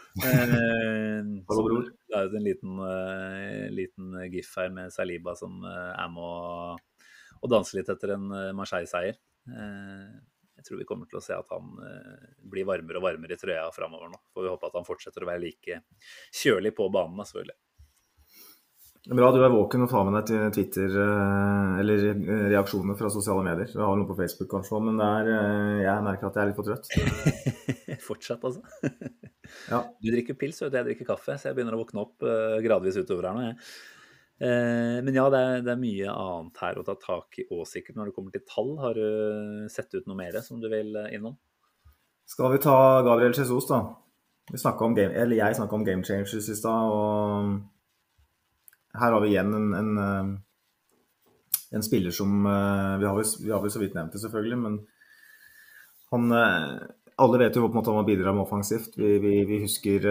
Så det jo en liten gif her med Saliba som med og danse litt etter en Marseille-seier. Jeg tror vi kommer til å se at han blir varmere og varmere i trøya fremover nå. Får vi håpe at han fortsetter å være like kjølig på banen, selvfølgelig. Bra, du våken og tar med deg til Twitter eller reaksjoner fra sosiale medier. Du har noe på Facebook kanskje, men jeg merker at jeg litt for trøtt. Fortsatt, altså. Ja. Du drikker pils, og jeg drikker kaffe, så jeg begynner å våkne opp gradvis utover her nå, men ja, det mye annet her å ta tak i også sikkert når det kommer til tall. Har du sett ut noe mer som du vil innom? Skal vi ta Gabriel Jesus da? Jeg snakket om Game Changers i sted, og her har vi igjen en spiller som vi har vel så vidt nevnt det selvfølgelig, men alle vet jo på en måte om han bidrar med offensivt. Vi husker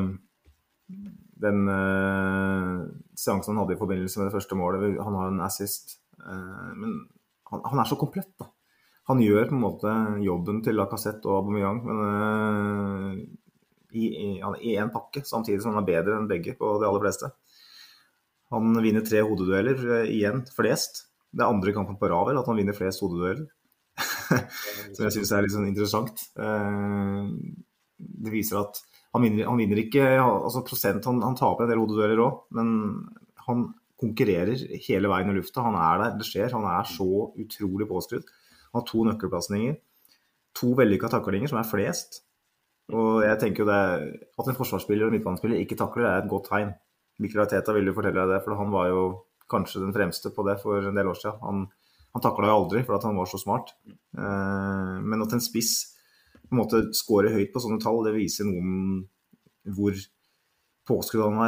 den seansen han hadde i forbindelse med det første målet. Han har en assist, men han så komplett da. Han gjør på en måte jobben til Lacazette og Aubameyang, men i en pakke, samtidig som han bedre enn begge på de aller fleste. Han vinner 3 hodedueller igjen, flest. Det andre kampen på rad vel, at han vinner flest hodedueller. Som jeg synes litt sånn interessant. Det viser at han vinner ikke, altså prosent, han taper en del hodedueller også, men han konkurrerer hele veien i lufta. Han der, det skjer, han så utrolig påskrudd. Han har 2 nøkkelplassninger, 2 vellykka taklinger som flest. Og jeg tenker jo at en forsvarsspiller og midtbanespiller ikke takler et godt tegn. Mikel Arteta ville jo fortelle deg det, for han var jo kanskje den fremste på det for en del år siden. Han taklet jo aldri, for at han var så smart. Men at en spiss på en måte scorer høyt på sånne tall, det viser noe om hvor påskrudd han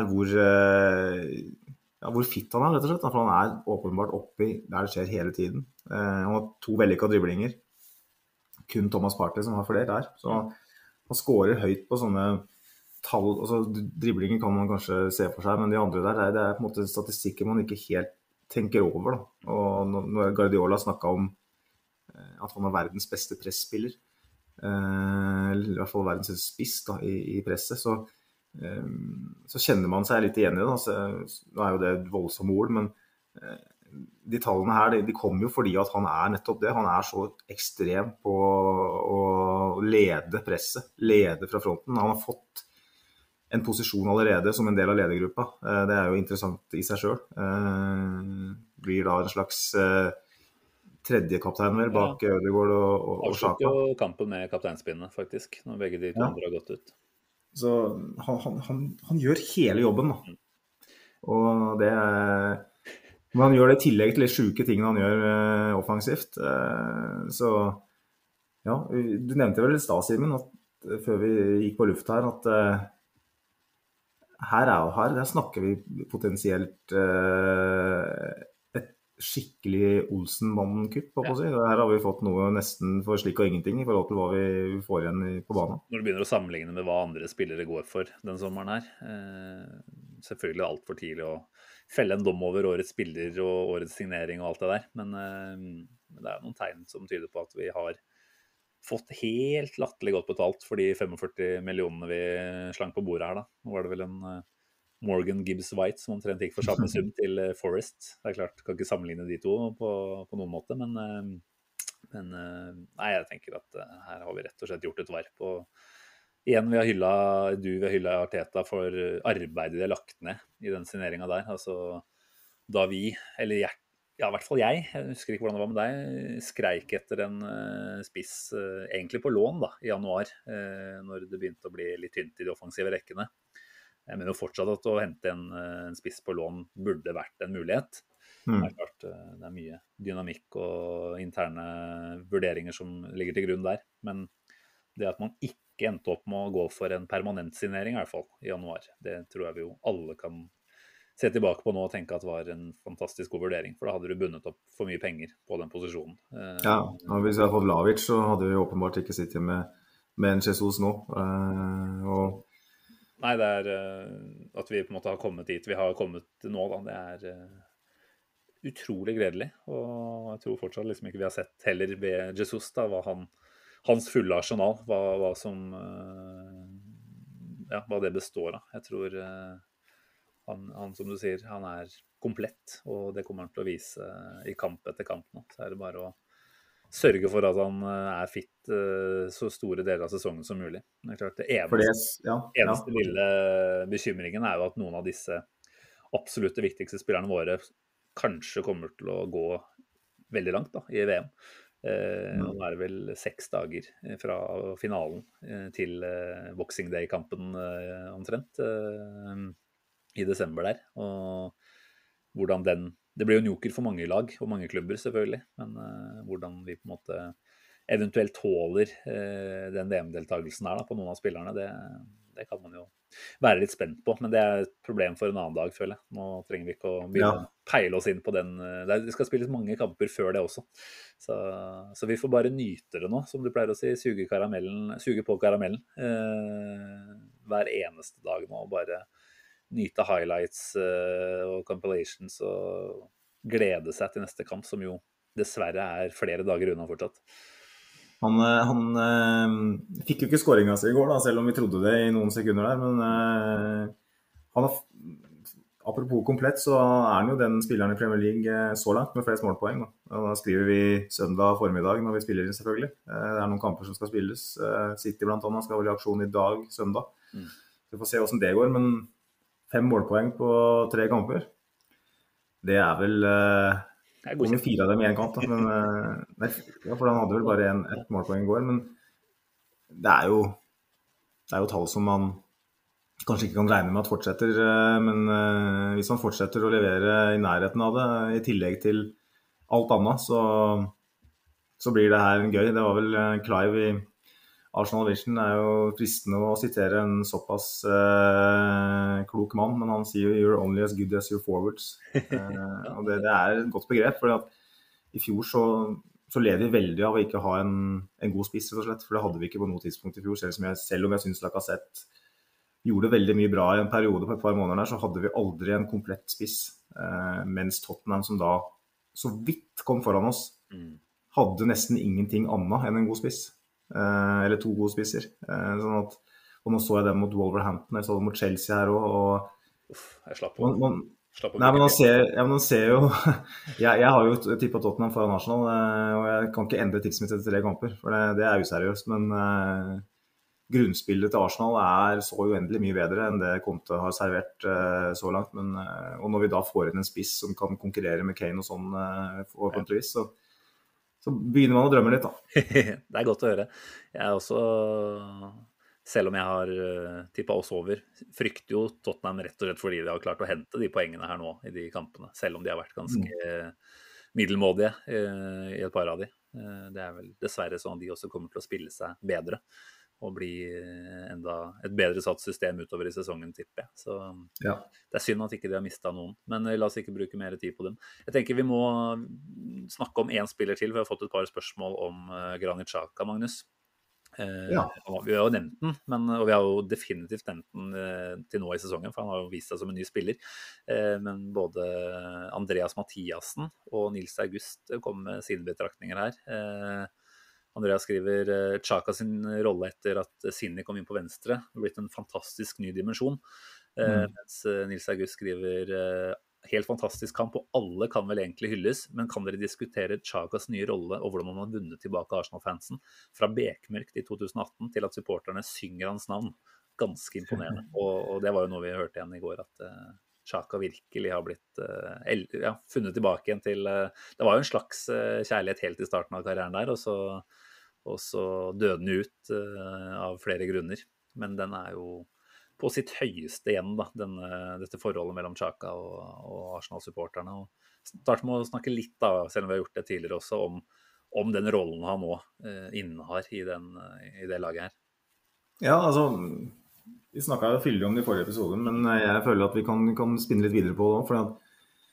hvor fit han rett og slett. For han åpenbart oppi der det skjer hele tiden. Han har 2 vellykka driblinger. Kun Thomas Partey som har fordelt der. Så han scorer høyt på sånne tall. Altså, driblinger kan man kanskje se for seg, men de andre der, det på en måte statistikker man ikke helt tenker over. Da. Og når Guardiola snakket om at han er verdens beste pressspiller, eller i hvert fall verdens beste spiss da, i presset, så kjenner man seg litt igjen i det. Altså, nå jo det et voldsomt ord, men de tallene her, de kommer jo fordi at han nettopp det. Han så ekstrem på å lede presset, lede fra fronten. Han har fått en posisjon allerede som en del av ledergruppa. Det jo interessant i seg selv. Blir da en slags tredje kaptein vel, bak Ødegaard og Xhaka. Avslutter jo kampen med kapteinspinnet, faktisk, når begge de to andre har gått ut. Så han gjør hele jobben da. Og men han gjør det i tillegg til de syke tingene han gjør offensivt. Så ja, du nevnte vel i stad, Simen, at før vi gikk på luft her, at her snakker vi potensielt et skikkelig Olsen-mannen-kupp, på å si. Her har vi fått noe nesten for slik og ingenting i forhold til hva vi får igjen på banen. Når du begynner å sammenligne med hva andre spillere går for den sommeren her, selvfølgelig alt for tidlig å felle en dom over årets spiller og årets signering og alt det der, men det noen tegn som tyder på at vi har fått helt latterlig godt betalt for de 45 millionene vi slang på bordet her da. Nå var det vel en Morgan Gibbs-White som omtrent gikk for samme sum til Forest. Det klart, kan ikke sammenligne de to på noen måte, men nei, jeg tenker at her har vi rett og slett gjort et varp. Og igjen, vi har hyllet Arteta for arbeidet de har lagt ned i den signeringen der. Altså, da vi, eller i hvert fall jeg husker ikke hvordan det var med deg, skreik etter en spiss egentlig på lån da, i januar, når det begynte å bli litt tynt i de offensive rekkene. Jeg mener jo fortsatt at å hente en spiss på lån burde vært en mulighet. Det klart, det mye dynamikk og interne vurderinger som ligger til grunn der, men det at man ikke endte opp med å gå for en permanent signering i hvert fall i januar, det tror jeg vi jo alle kan se tilbake på nå og tenke at det var en fantastisk god vurdering, for da hadde du bundet opp for mye penger på den posisjonen. Ja, og hvis vi hadde fått Lavic, så hadde vi åpenbart ikke sittet med en Jesus nå. Nei, det at vi på en måte har kommet dit vi har kommet nå, da, det utrolig gledelig, og jeg tror fortsatt liksom ikke vi har sett heller ved Jesus da, hva hans fulle arsenal, hva det består av. Jeg tror han som du sier, han komplett, og det kommer han til å vise i kamp etter kamp nå. Så det bare å sørge for at han fit så store deler av sesongen som mulig. Det klart, eneste lille bekymringen jo at noen av disse absolutt de viktigste spillerne våre kanskje kommer til å gå veldig langt da, i VM. Nå det vel 6 dager fra finalen til Boxing Day-kampen omtrent i desember der, og hvordan det blir jo en joker for mange lag og mange klubber selvfølgelig, men hvordan vi på en måte eventuelt tåler den VM-deltagelsen her da, på noen av spillerne, det kan man jo være litt spent på, men det et problem for en annen dag, føler jeg. Nå trenger vi ikke å begynne å peile oss inn på den. Det skal spilles mange kamper før det også. Så vi får bare nyte det nå, som du pleier å si, suge på karamellen hver eneste dag nå, og bare nyte highlights og compilations og glede seg til neste kamp, som jo dessverre flere dager unna fortsatt. Han fikk jo ikke skåringen sin i går da, selv om vi trodde det i noen sekunder der, men apropos komplett, så han jo den spilleren i Premier League så langt med flest målpoeng da. Da skriver vi søndag formiddag når vi spiller selvfølgelig. Det noen kamper som skal spilles. City blant annet skal vel i aksjon i dag, søndag. Så vi får se hvordan det går, men 5 målpoeng på 3 kamper, det vel kommer 4 av dem i en kamp da. Men, for han hadde vel bare ett målpoeng i går, men det jo tall som man kanskje ikke kan regne med at fortsetter, men hvis han fortsetter å levere i nærheten av det, i tillegg til alt annet, så blir det her gøy. Det var vel Clive i Arsenal Vision er jo fristende å sitere en såpass klok mann, men han sier jo «You're only as good as your forwards». Og det er et godt begrep, for i fjor så led vi veldig av å ikke ha en god spiss, rett og slett, for det hadde vi ikke på noe tidspunkt i fjor, selv om jeg synes Lacazette gjorde veldig mye bra i en periode på et par måneder der, så hadde vi aldri en komplett spiss, mens Tottenham, som da så vidt kom foran oss, hadde nesten ingenting annet enn en god spiss. Eller to gode spisser. Sånn at, og nå så jeg dem mot Wolverhampton, jeg så dem mot Chelsea her også, og jeg slapp på. Nei, men man ser jo jeg har jo tippet Tottenham foran Arsenal, og jeg kan ikke endre tipset mitt etter 3 kamper, for det er useriøst, men grunnspillet til Arsenal er så uendelig mye bedre enn det Conte har servert så langt, og når vi da får inn en spiss som kan konkurrere med Kane og sånn forhåpentligvis, så begynner man å drømme litt da. Det er godt å høre. Jeg er også, selv om jeg har tippet oss over, frykter jo Tottenham rett og slett fordi de har klart å hente de poengene her nå i de kampene, selv om de har vært ganske middelmådige i et par av de. Det er vel dessverre sånn at de også kommer til å spille seg bedre og bli enda et bedre satt system utover i sesongen, tipper jeg. Så det er synd at ikke de har mistet noen, men la oss ikke bruke mer tid på dem. Jeg tenker vi må snakke om en spiller til, for vi har fått et par spørsmål om Granit Xhaka, Magnus. Vi har jo nevnt den, og vi har jo definitivt nevnt den til nå i sesongen, for han har jo vist seg som en ny spiller. Men både Andreas Mathiasen og Nils August kom med sine betraktninger her. Andreas skriver Xhaka sin rolle etter at Sinni kom inn på venstre har blitt en fantastisk ny dimensjon, mens Nils August skriver helt fantastisk kamp, og alle kan vel egentlig hylles, men kan dere diskutere Xhakas nye rolle og hvordan man har vunnet tilbake Arsenal-fansen fra bekmørkt i 2018 til at supporterne synger hans navn? Ganske imponerende, og det var jo noe vi hørte igjen i går, at Xhaka virkelig har blitt funnet tilbake igjen til det var jo en slags kjærlighet helt i starten av karrieren der, og så døde den ut av flere grunner, men den er jo på sitt høyeste igjen da, dette forholdet mellom Xhaka og Arsenal-supporterne, og starte med å snakke litt da, selv om vi har gjort det tidligere også, om den rollen han nå innehar i det laget her. Ja, altså vi snakket jo fyldig om det i forrige episode, men jeg føler at vi kan spinne litt videre på det, for at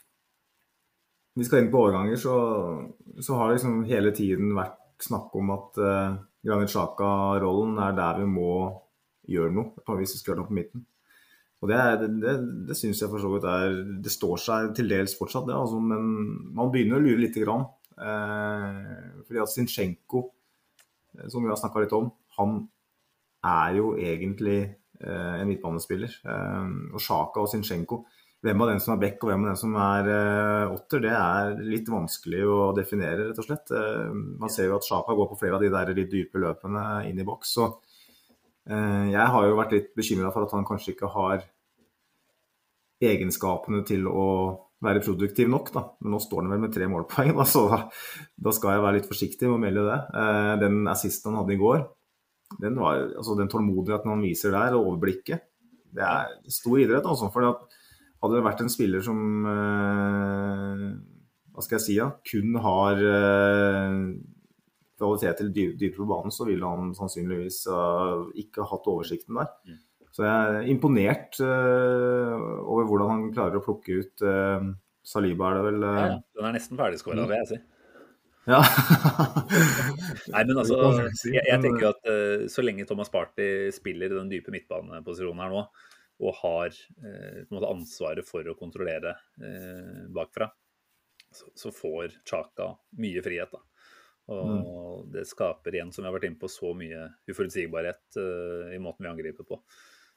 vi skal inn på overganger, så har det liksom hele tiden vært snakk om at Granit Xhaka-rollen er der vi må gjøre noe, hvis vi skal gjøre noe på midten. Og det synes jeg for så vidt det står seg til dels fortsatt, det, altså, men man begynner å lure litt grann, fordi at Zinchenko, som vi har snakket litt om, han er jo egentlig en midtbanespiller, og Xhaka og Zinchenko, hvem av den som er back og hvem av den som er åtter, det er litt vanskelig å definere, rett og slett. Man ser jo at Xhaka går på flere av de der litt dype løpene inn i boks, så jeg har jo vært litt bekymret for at han kanskje ikke har egenskapene til å være produktiv nok, da. Men nå står han vel med 3 målpoeng, da, så da skal jeg være litt forsiktig med å melde det. Den assisten han hadde i går, den tålmodigheten han viser der, og overblikket, det er stor idrett, altså, for hadde det vært en spiller som, hva skal jeg si, kun har kvalitet til dypere på banen, så ville han sannsynligvis ikke hatt oversikten der. Så jeg er imponert over hvordan han klarer å plukke ut Saliba, er det vel? Ja, den er nesten ferdigskåret, vil jeg si. Ja. Nei, men altså, jeg tenker jo at så lenge Thomas Partey spiller i den dype midtbaneposisjonen her nå, og har på en måte ansvaret for å kontrollere bakfra, så får Xhaka mye frihet da. Og det skaper igjen, som vi har vært inne på, så mye uforutsigbarhet i måten vi angriper på.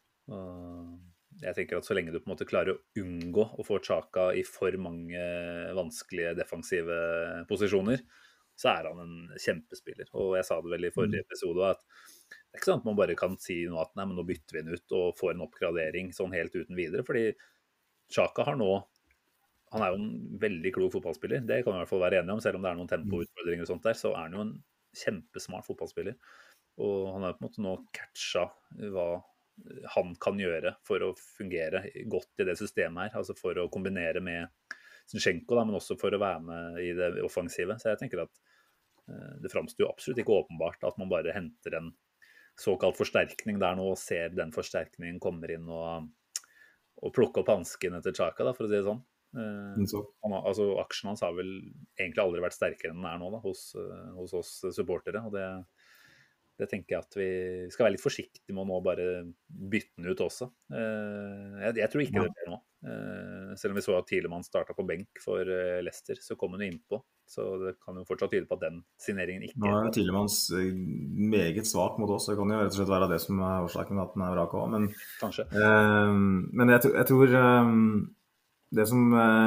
Jeg tenker at så lenge du på en måte klarer å unngå å få Xhaka i for mange vanskelige defensive posisjoner, så er han en kjempespiller. Og jeg sa det vel i forrige episode at det er ikke sånn at man bare kan si nå at nei, men nå bytter vi den ut og får en oppgradering sånn helt uten videre, fordi Xhaka han er jo en veldig klok fotballspiller, det kan vi i hvert fall være enige om, selv om det er noen tempoutfordringer og sånt der, så er han jo en kjempesmart fotballspiller, og han har på en måte nå catchet hva han kan gjøre for å fungere godt i det systemet her, altså for å kombinere med Zinchenko da, men også for å være med i det offensive, så jeg tenker at det fremstår jo absolutt ikke åpenbart at man bare henter en såkalt forsterkning der nå, og ser den forsterkningen kommer inn og plukke opp hanskene til Xhaka, da, for å si det sånn. Altså, aksjen hans har vel egentlig aldri vært sterkere enn den er nå da, hos oss supportere, og det tenker jeg at vi skal være litt forsiktige med å nå bare bytte den ut også. Jeg tror ikke det blir nå. Selv om vi så at Tielemans startet på benk for Leicester, så kom han jo innpå. Så det kan jo fortsatt tyde på at den signeringen ikke... Nå er Tielemans meget svak mot oss, det kan jo rett og slett være det som er årsaken at den er vraka også, men... Kanskje. Men jeg tror det som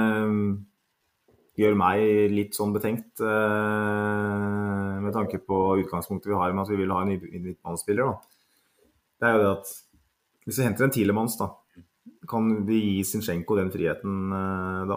gjør meg litt sånn betenkt med tanke på utgangspunktet vi har med at vi vil ha en midtbanespiller da. Det er jo det at hvis vi henter en Tielemans da, kan vi gi Zinchenko den friheten da.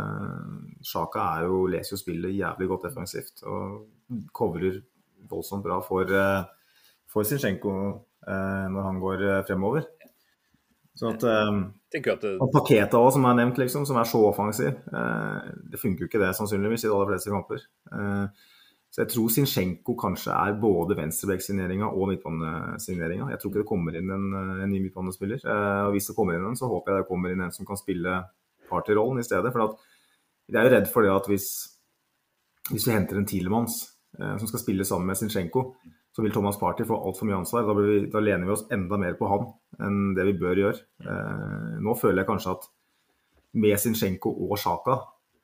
Xhaka leser jo spillet jævlig godt defensivt og coverer voldsomt bra for Zinchenko når han går fremover. Så at paketet også, som er nevnt liksom, som er så offensiv, det funker jo ikke det sannsynligvis i de aller fleste kamper. Så jeg tror Zinchenko kanskje er både venstrebekksigneringen og midtbanesigneringen. Jeg tror ikke det kommer inn en ny midtbanespiller. Og hvis det kommer inn en, så håper jeg det kommer inn en som kan spille partyrollen i stedet. For jeg er jo redd for det at hvis vi henter en Tielemans som skal spille sammen med Zinchenko, så vil Thomas Partey få alt for mye ansvar. Da lener vi oss enda mer på han enn det vi bør gjøre. Nå føler jeg kanskje at med Zinchenko og Xhaka,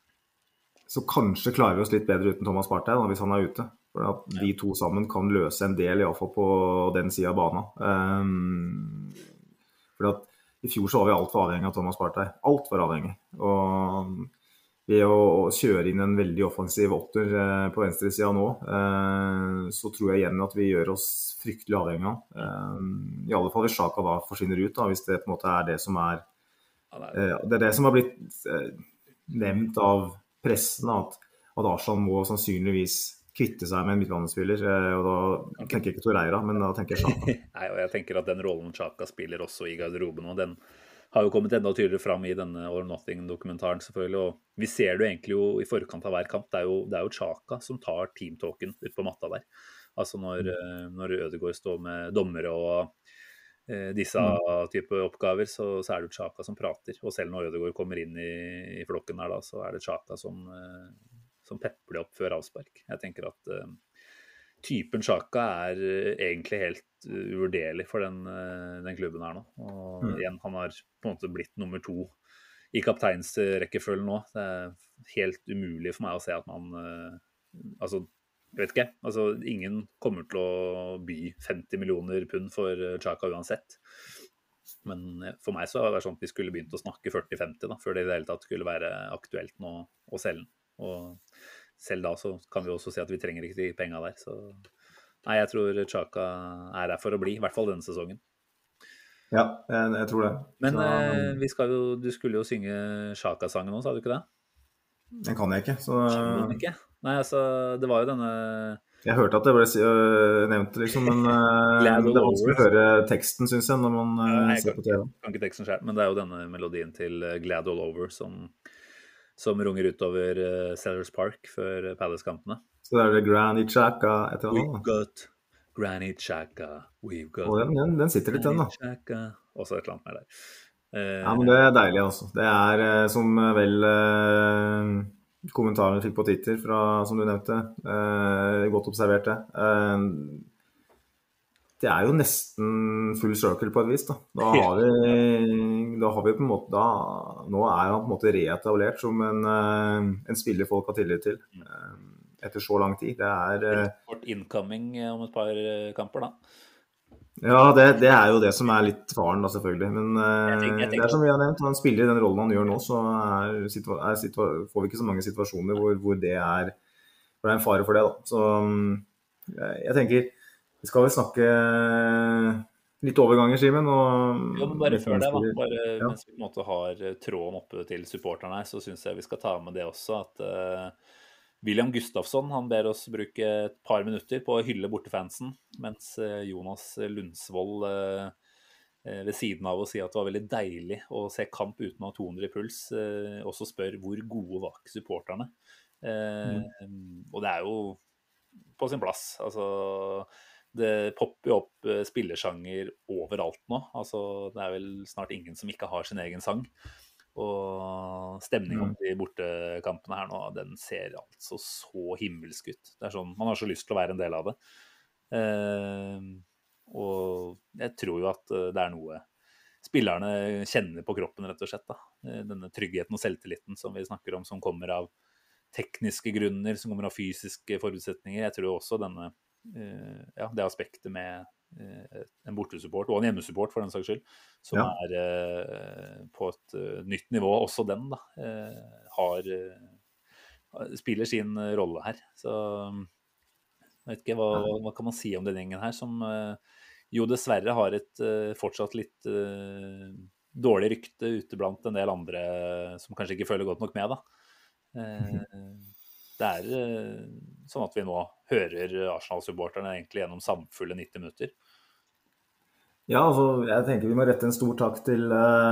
så kanskje klarer vi oss litt bedre uten Thomas Partey da, hvis han er ute. For at de to sammen kan løse en del, i hvert fall på den siden av banen. For at i fjor så var vi alt for avhengig av Thomas Partey. Alt for avhengig. Og ved å kjøre inn en veldig offensiv åtter på venstre siden nå, så tror jeg igjen at vi gjør oss fryktelig avhengig av. I alle fall hvis Xhaka da forsvinner ut, da, hvis det på en måte er det som er... Det er det som har blitt nevnt av pressen, at Arsenal må sannsynligvis kvitte seg med en midtbanespiller, og da tenker jeg ikke Torreira, men da tenker jeg Xhaka. Nei, og jeg tenker at den rollen Xhaka spiller også i garderoben, og den har jo kommet enda tydeligere frem i denne All or Nothing-dokumentaren selvfølgelig, og vi ser det jo egentlig jo i forkant av hver kamp, det er jo Xhaka som tar teamtalken ut på matta der. Altså når Ødegaard står med dommere og disse type oppgaver, så er det Xhaka som prater, og selv når Ødegaard kommer inn i flokken der da, så er det Xhaka som pepper det opp før avspark. Jeg tenker at typen Xhaka er egentlig helt uvurderlig for den klubben her nå. Og igjen, han har på en måte blitt nummer 2 i kapteinsrekkefølgen nå. Det er helt umulig for meg å se at man... altså, jeg vet ikke. Altså, ingen kommer til å by 50 millioner pund for Xhaka uansett. Men for meg så har det vært sånn at vi skulle begynt å snakke 40-50 da, før det i det hele tatt skulle være aktuelt nå å selge den. Og selv da så kan vi også si at vi trenger ikke de pengene der. Så nei, jeg tror Xhaka er der for å bli, i hvert fall denne sesongen. Ja, jeg tror det. Men du skulle jo synge Xhaka-sangen nå, sa du ikke det? Den kan jeg ikke. Så... Kan du ikke? Nei, altså, det var jo denne... Jeg hørte at det ble nevnt, liksom, men det er vanskelig å høre teksten, synes jeg, når man ser på TV. Jeg kan ikke teksten selv, men det er jo denne melodien til Glad All Over som runger utover Sellers Park før Palace-kampene. Så det er det Granit Xhaka etter det. We've got Granit Xhaka, we've got... Og den sitter litt den da. Xhaka, og så et eller annet mer der. Ja, men det er deilig altså. Det er som vel kommentarene fikk på Twitter fra, som du nevnte, godt observerte. Det er jo nesten full circle på et vis da. Da har vi på en måte, nå er han på en måte reetablert som en spiller folk har tillit til. Etter så lang tid. Det er... Vårt incoming om et par kamper da. Ja, det er jo det som er litt faren da, selvfølgelig. Men det er som vi har nevnt, han spiller i den rollen han gjør nå, så får vi ikke så mange situasjoner hvor det er en fare for det da. Så jeg tenker, vi skal vel snakke litt overganger, Simen. Jo, men bare før det da, mens vi på en måte har tråden oppe til supporterne her, så synes jeg vi skal ta med det også, at William Gustafsson, han ber oss bruke et par minutter på å hylle bortefansen, mens Jonas Lundsvold ved siden av å si at det var veldig deilig å se kamp uten å ha 200 i puls, også spør hvor gode var ikke supporterne. Og det er jo på sin plass. Altså, det popper jo opp spillersjanger overalt nå. Altså, det er vel snart ingen som ikke har sin egen sang. Og stemningen på de bortekampene her nå, den ser altså så himmelsk ut. Det er sånn, man har så lyst til å være en del av det. Og jeg tror jo at det er noe spillerne kjenner på kroppen, rett og slett. Da. Denne tryggheten og selvtilliten som vi snakker om, som kommer av tekniske grunner, som kommer av fysiske forutsetninger. Jeg tror også denne, det aspektet med en bortesupport, og en hjemmesupport for den saks skyld, som er på et nytt nivå, også den da, spiller sin rolle her. Så jeg vet ikke, hva kan man si om den gjengen her, som jo dessverre har et fortsatt litt dårlig rykte ute blant en del andre som kanskje ikke føler godt nok med da. Det er sånn at vi nå hører Arsenal-supporterne egentlig gjennom samfulle 90 minutter. Ja, altså jeg tenker vi må rette en stor takk til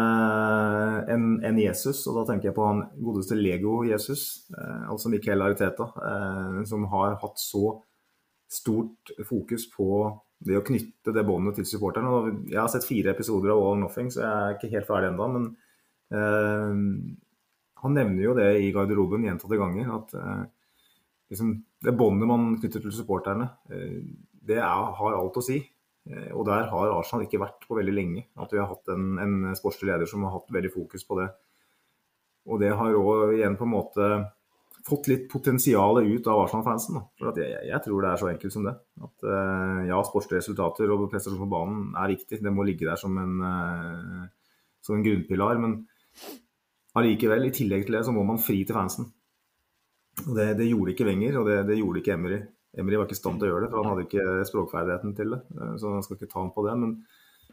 en Jesus, og da tenker jeg på han godeste Lego Jesus, altså Mikel Arteta, som har hatt så stort fokus på det å knytte det båndet til supporterne. Jeg har sett 4 episoder av All or Nothing, så jeg er ikke helt ferdig enda, men han nevner jo det i garderoben gjentatte ganger, at liksom, det båndet man knytter til supporterne, det har alt å si. Og der har Arsenal ikke vært på veldig lenge. At vi har hatt en sportslig leder som har hatt veldig fokus på det. Og det har også igjen på en måte fått litt potensialet ut av Arsenal-fansen. For at jeg tror det er så enkelt som det. At ja, sportslige resultater og prestasjon på banen er viktig. Det må ligge der som en grunnpilar, men allikevel, i tillegg til det, så må man fri til fansen. Og det gjorde ikke Wenger, og det gjorde ikke Emery. Emery var ikke i stand til å gjøre det, for han hadde ikke språkferdigheten til det. Så han skal ikke ta han på det, men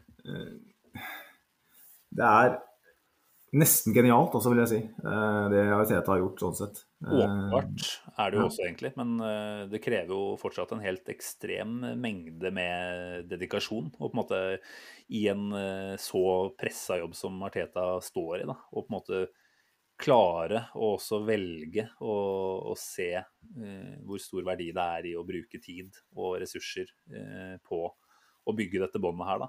det er nesten genialt, også vil jeg si, det Arteta har gjort sånn sett. Åpenbart er det jo også egentlig, men det krever jo fortsatt en helt ekstrem mengde med dedikasjon, og på en måte i en så presset jobb som Arteta står i, da, og på en måte klare å også velge å se hvor stor verdi det er i å bruke tid og ressurser på å bygge dette båndet her, da.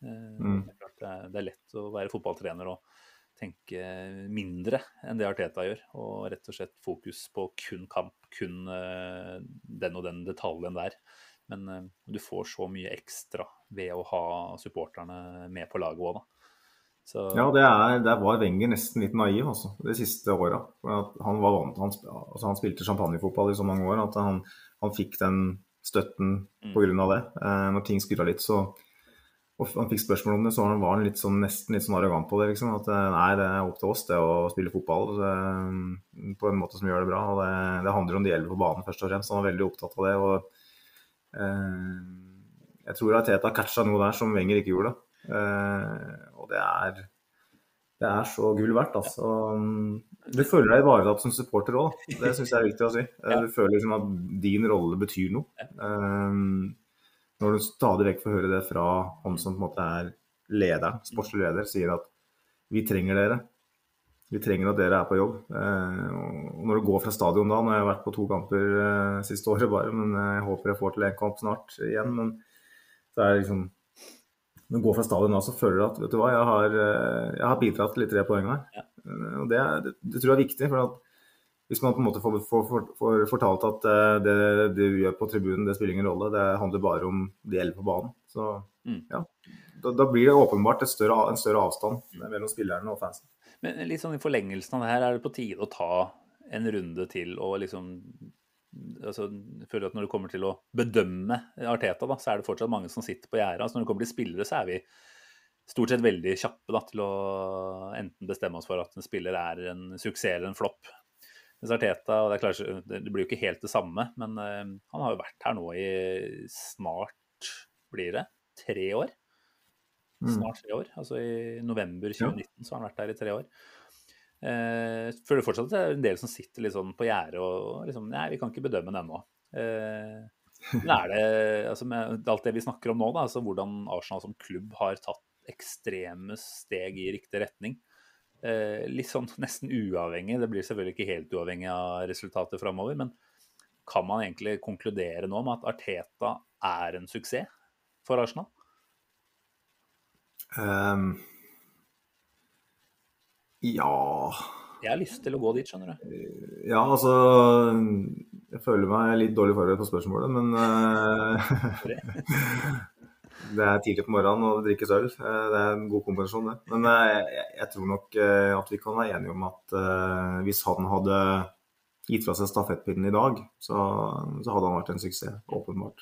Det er lett å være fotballtrener og tenke mindre enn det Arteta gjør, og rett og slett fokus på kun kamp, kun den og den detaljen der. Men du får så mye ekstra ved å ha supporterne med på laget også, da. Så... Ja, der var Wenger nesten litt naiv altså, de siste årene. Han var vant, han spilte champagnefotball i så mange år, at han fikk den støtten på grunn av det. Når ting skurret litt, og han fikk spørsmål om det, så var han nesten litt sånn arrogant på det, liksom. At nei, det er opp til oss det å spille fotball på en måte som gjør det bra. Og det handler om de 11 på banen først og fremst. Han var veldig opptatt av det. Og jeg tror at Arteta catcha noe der som Wenger ikke gjorde. Og det er så gull verdt, altså. Du føler deg ivaretatt som supporter også. Det synes jeg er viktig å si. Du føler liksom at din rolle betyr noe. Når du stadig vekk får høre det fra han som på en måte er lederen, sportslig leder, sier at vi trenger dere. Vi trenger at dere er på jobb. Og når du går fra stadion da, nå har jeg vært på 2 kamper siste året bare, men jeg håper jeg får til en kamp snart igjen, men så er det liksom, når du går fra stadion da, så føler du at, vet du hva, jeg har bidratt til litt 3 poeng her. Og det tror jeg er viktig, for at hvis man på en måte får fortalt at det du gjør på tribunen, det spiller ingen rolle, det handler bare om de 11 på banen. Så ja, da blir det åpenbart en større avstand mellom spillerne og fansen. Men litt sånn i forlengelsen av det her, er det på tide å ta en runde til og liksom, altså, jeg føler at når det kommer til å bedømme Arteta da, så er det fortsatt mange som sitter på gjerdet. Altså når det kommer til spillere, så er vi stort sett veldig kjappe da, til å enten bestemme oss for at en spiller er en suksess eller en flopp. Mens Arteta, og det er klart, det blir jo ikke helt det samme, men han har jo vært her nå i snart, blir det, 3 år? Snart 3 år, altså i november 2019 så har han vært her i 3 år. Føler fortsatt at det er en del som sitter litt sånn på gjerdet og liksom, nei, vi kan ikke bedømme den ennå. Men er det, altså med alt det vi snakker om nå da, altså hvordan Arsenal som klubb har tatt ekstreme steg i riktig retning, litt sånn nesten uavhengig, det blir selvfølgelig ikke helt uavhengig av resultatet fremover, men kan man egentlig konkludere nå med at Arteta er en suksess? for Arsenal? Ja, Jeg har lyst til å gå dit, skjønner du. ja, altså jeg føler meg litt dårlig forberedt på spørsmålet, men det er tidlig på morgenen og det drikkes øl. Det er en god kombinasjon, det. Men jeg tror nok at vi kan være enige om at hvis han hadde gitt fra seg stafettpinnen i dag, så hadde han vært en suksess, åpenbart.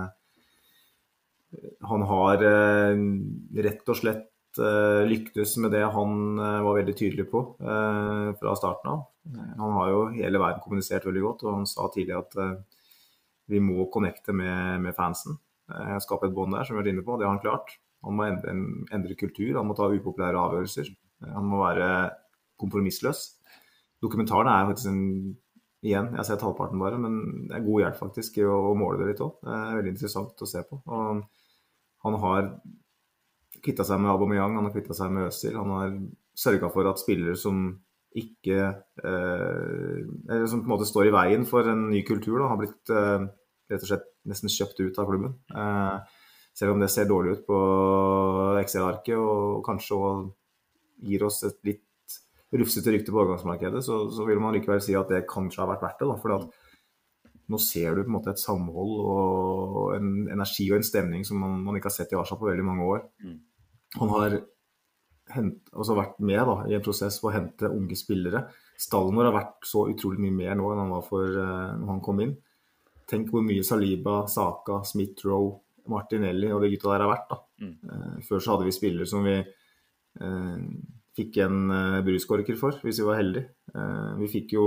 Han har rett og slett lyktes med det han var veldig tydelig på fra starten av. Han har jo hele verden kommunisert veldig godt, og han sa tidlig at vi må connecte med fansen. Skape et bånd der, som vi har vært inne på, det har han klart. Han må endre kultur, han må ta upopulære avgjørelser. Han må være kompromissløs. Dokumentaren er faktisk igjen, jeg har sett halvparten bare, men det er god hjelp faktisk i å måle det litt også. Det er veldig interessant å se på. Og han har kvittet seg med Aubameyang, han har kvittet seg med Özil, han har sørget for at spillere som ikke, eller som på en måte står i veien for en ny kultur, da, har blitt rett og slett nesten kjøpt ut av klubben. Selv om det ser dårlig ut på Excel-arket, og kanskje gir oss et litt rufsete rykte på overgangsmarkedet, så vil man likevel si at det kanskje har vært verdt det, da, fordi at nå ser du på en måte et samhold og en energi og en stemning som man ikke har sett i Arsenal på veldig mange år. Han har vært med da, i en prosess for å hente unge spillere. Stallen vår har vært så utrolig mye mer nå enn han var når han kom inn. Tenk hvor mye Saliba, Saka, Smith Rowe, Martinelli og de gutta der har vært da. Før så hadde vi spillere som vi fikk en bruskorker for, hvis vi var heldige. Vi fikk jo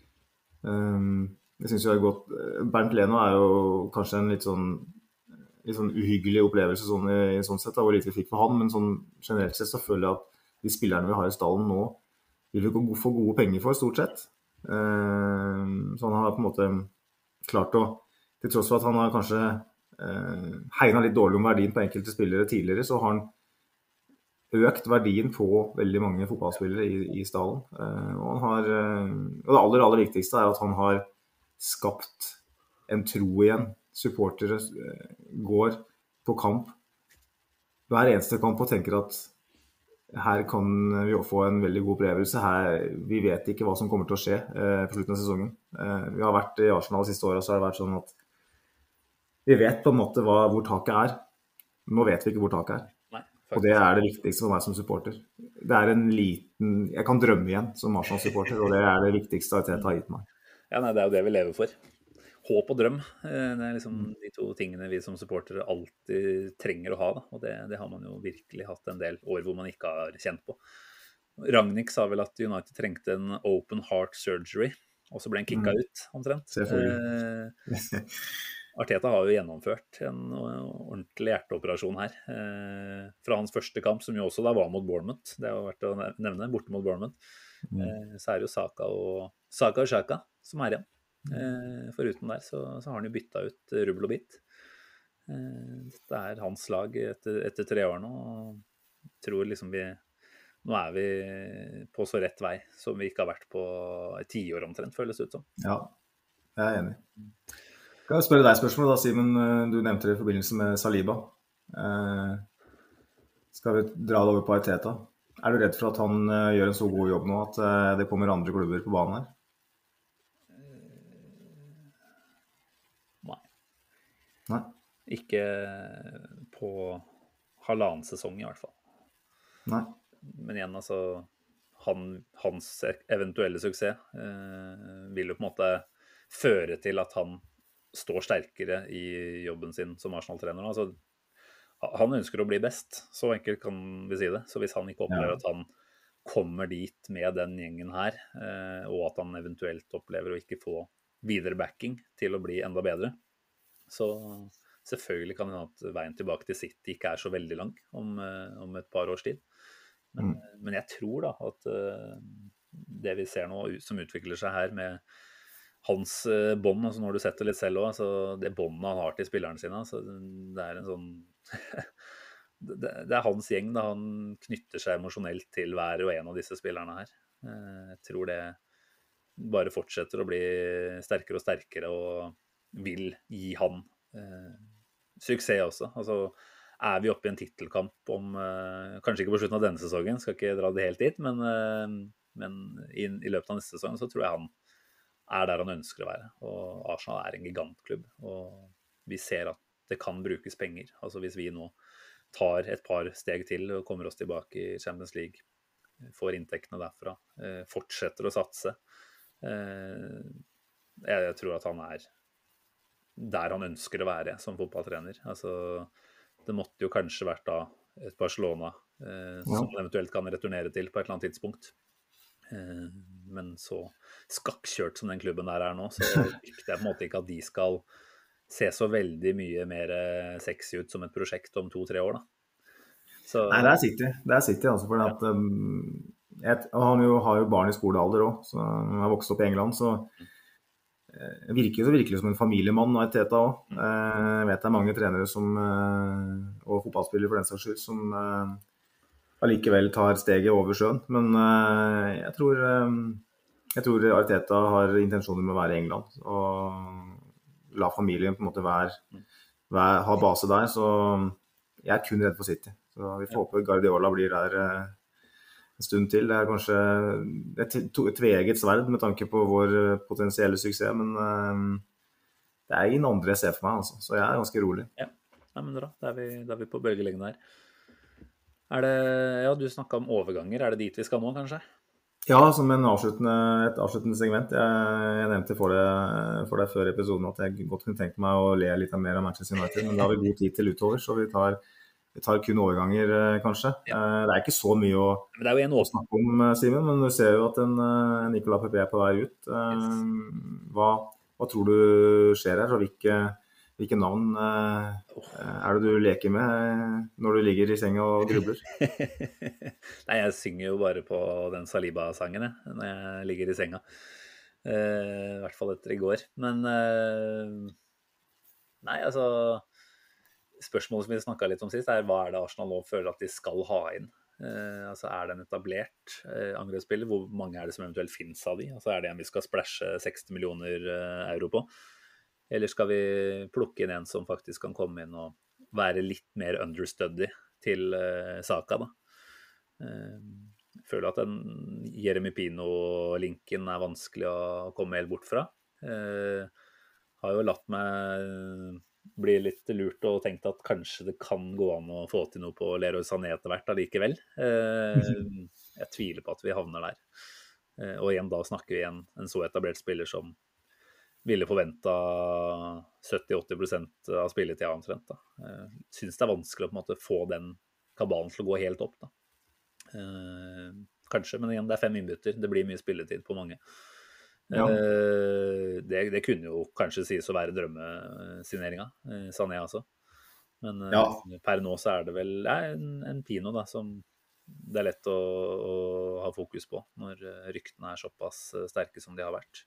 jeg synes jo det er godt. Bernt Leno er jo kanskje en litt sånn uhyggelig opplevelse i sånn sett, da, hvor lite vi fikk for han, men sånn generelt sett så føler jeg at de spillerne vi har i stallen nå vil vi få gode penger for, stort sett. Så han har på en måte klart å, til tross for at han har kanskje hegnet litt dårlig om verdien på enkelte spillere tidligere, så har han økt verdien på veldig mange fotballspillere i stallen. Og det aller viktigste er at han har skapt en tro igjen. Supportere går på kamp hver eneste kamp og tenker at her kan vi få en veldig god opplevelse. Vi vet ikke hva som kommer til å skje på slutten av sesongen. Vi har vært i Arsenal de siste årene, så har det vært sånn at vi vet på en måte hvor taket er. Nå vet vi ikke hvor taket er. Og det er det viktigste for meg som supporter. Det er jeg kan drømme igjen som Arsenal-supporter, og det er det viktigste Arteta har gitt meg. Ja, nei, det er jo det vi lever for. Håp og drøm, det er liksom de to tingene vi som supportere alltid trenger å ha, da. Og det har man jo virkelig hatt en del år hvor man ikke har kjent på. Rangnick sa vel at United trengte en open heart surgery, og så ble han kicka ut, omtrent. Arteta har jo gjennomført en ordentlig hjerteoperasjon her. Fra hans første kamp, som jo også da var mot Bournemouth, det har vært å nevne, borte mot Bournemouth, så er det jo Saka og Xhaka som er igjen. Foruten der så har han jo byttet ut rubbel og bit. Det er hans lag etter 3 år nå, og jeg tror liksom nå er vi på så rett vei som vi ikke har vært på 10 år omtrent, føles det ut som. Ja, jeg er enig. Skal jeg spørre deg spørsmål da, Simen? Du nevnte det i forbindelse med Saliba. Skal vi dra det over på Arteta? Er du redd for at han gjør en så god jobb nå at det kommer andre klubber på banen her? Nei. Ikke på halvannen sesong i hvert fall. Nei. Men igjen, altså, hans eventuelle suksess vil jo på en måte føre til at han står sterkere i jobben sin som Arsenal-trener. Altså, han ønsker å bli best, så enkelt kan vi si det. Så hvis han ikke opplever at han kommer dit med den gjengen her, og at han eventuelt opplever å ikke få videre backing til å bli enda bedre, så selvfølgelig kan det hende at veien tilbake til City ikke er så veldig lang om et par års tid. Men jeg tror da at det vi ser nå som utvikler seg her med hans bånd, altså når du setter litt selv også, altså det båndet han har til spillerne sine, altså det er en sånn det er hans gjeng da, han knytter seg emosjonelt til hver og en av disse spillerne her. Jeg tror det bare fortsetter å bli sterkere og sterkere, og vil gi han suksess også. Altså, vi oppe i en titelkamp om, kanskje ikke på slutten av denne sesongen, skal ikke dra det helt dit, men i løpet av neste sesong så tror jeg han der han ønsker å være. Og Arsenal en gigantklubb, og vi ser at det kan brukes penger. Altså hvis vi nå tar et par steg til og kommer oss tilbake i Champions League, får inntektene derfra, fortsetter å satse. Jeg tror at han der han ønsker å være som fotballtrener. Altså, det måtte jo kanskje vært da et Barcelona som eventuelt kan returnere til på et eller annet tidspunkt. Men så skakkjørt som den klubben der nå, så frykter jeg på en måte ikke at de skal se så veldig mye mer sexy ut som et prosjekt om 2-3 år da. Så... Nei, det City altså, for at han har jo barn i skolealder også, så han har vokst opp i England, så virker virkelig som en familiemann av Arteta også. Jeg vet det mange trenere som, og fotballspillere for den saks skyld, som allikevel tar steget over sjøen, men jeg tror Arteta har intensjoner med å være i England, og la familien på en måte ha base der, så jeg kun redd for City. Så vi får håpe Guardiola blir der en stund til. Det kanskje et tveegget sverd med tanke på vår potensielle suksess, men det ingen andre jeg ser for meg, altså. Så jeg ganske rolig. Ja, men bra. Da er vi på bølgelengden her. Du snakket om overganger. Det dit vi skal nå, kanskje? Ja, som et avsluttende segment. Jeg nevnte for deg før episoden at jeg godt kunne tenkt meg å le litt mer av Manchester United, men da har vi god tid til utover, så vi tar kun overganger, kanskje. Ja. Det ikke så mye å snakke om, Simen, men du ser jo at Nicolas Pepe på vei ut. Hva tror du skjer her, og hvilke navn det du leker med når du ligger i senga og grubler? Nei, jeg synger jo bare på den Saliba-sangen når jeg ligger i senga. I hvert fall etter i går. Men nei, altså spørsmålet som vi snakket litt om sist hva det Arsenal nå føler at de skal ha inn? Altså det en etablert angrepsspiller? Hvor mange det som eventuelt finnes av de? Altså det en vi skal splashe 60 millioner euro på? Eller skal vi plukke inn en som faktisk kan komme inn og være litt mer understudy til Saka da? Jeg føler at Jeremy Pino-linken vanskelig å komme helt bort fra. Har jo latt meg bli litt lurt og tenkt at kanskje det kan gå an å få til noe på Leroy Sané etter hvert allikevel. Jeg tviler på at vi havner der. Og igjen da snakker vi en så etablert spiller som ville forventet 70-80% av spilletida omtrent da. Synes det vanskelig å på en måte få den kabalen til å gå helt opp da. Kanskje, men igjen det 5 innbytter, det blir mye spilletid på mange. Ja. Det kunne jo kanskje sies å være drømmesigneringa, Sané altså. Men per nå så det vel en Pino da, som det lett å ha fokus på når ryktene såpass sterke som de har vært.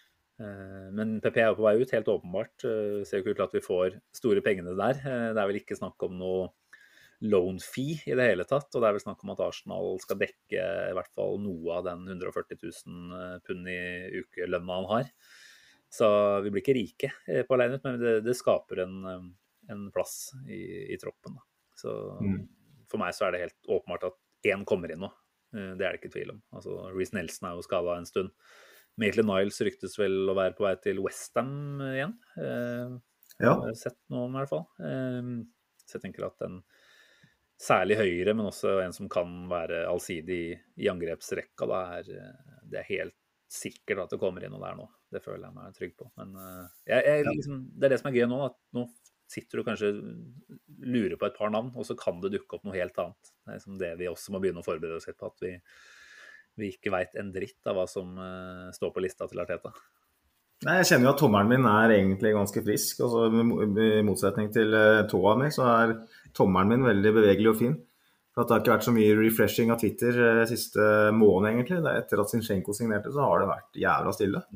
Men PP jo på vei ut, helt åpenbart. Ser jo ikke ut til at vi får store pengene der. Det vel ikke snakk om noe loan fee i det hele tatt, og det vel snakk om at Arsenal skal dekke i hvert fall noe av den 140 000 pund i ukelønna han har. Så vi blir ikke rike på alene ut, men det skaper en plass i troppen da. Så for meg så det helt åpenbart at en kommer inn nå. Det det ikke tvil om. Altså, Reece Nelson jo skadet en stund. Maitland Niles ryktes vel å være på vei til West Ham igjen. Jeg har sett noe om i hvert fall. Så jeg tenker at særlig høyre, men også en som kan være allsidig i angrepsrekka, det helt sikkert at det kommer inn noe der nå. Det føler jeg meg trygg på. Men liksom, det det som gøy nå, at nå sitter du kanskje lurer på et par navn, og så kan det dukke opp noe helt annet. Det liksom det vi også må begynne å forberede oss litt på, at vi ikke vet en dritt av hva som står på lista til Arteta. Nei, jeg kjenner jo at tommelen min egentlig ganske frisk. Altså, i motsetning til tåa mi, så tommelen min veldig bevegelig og fin. For at det har ikke vært så mye refreshing av Twitter siste måned egentlig. Etter at Zinchenko signerte, så har det vært jævla stille.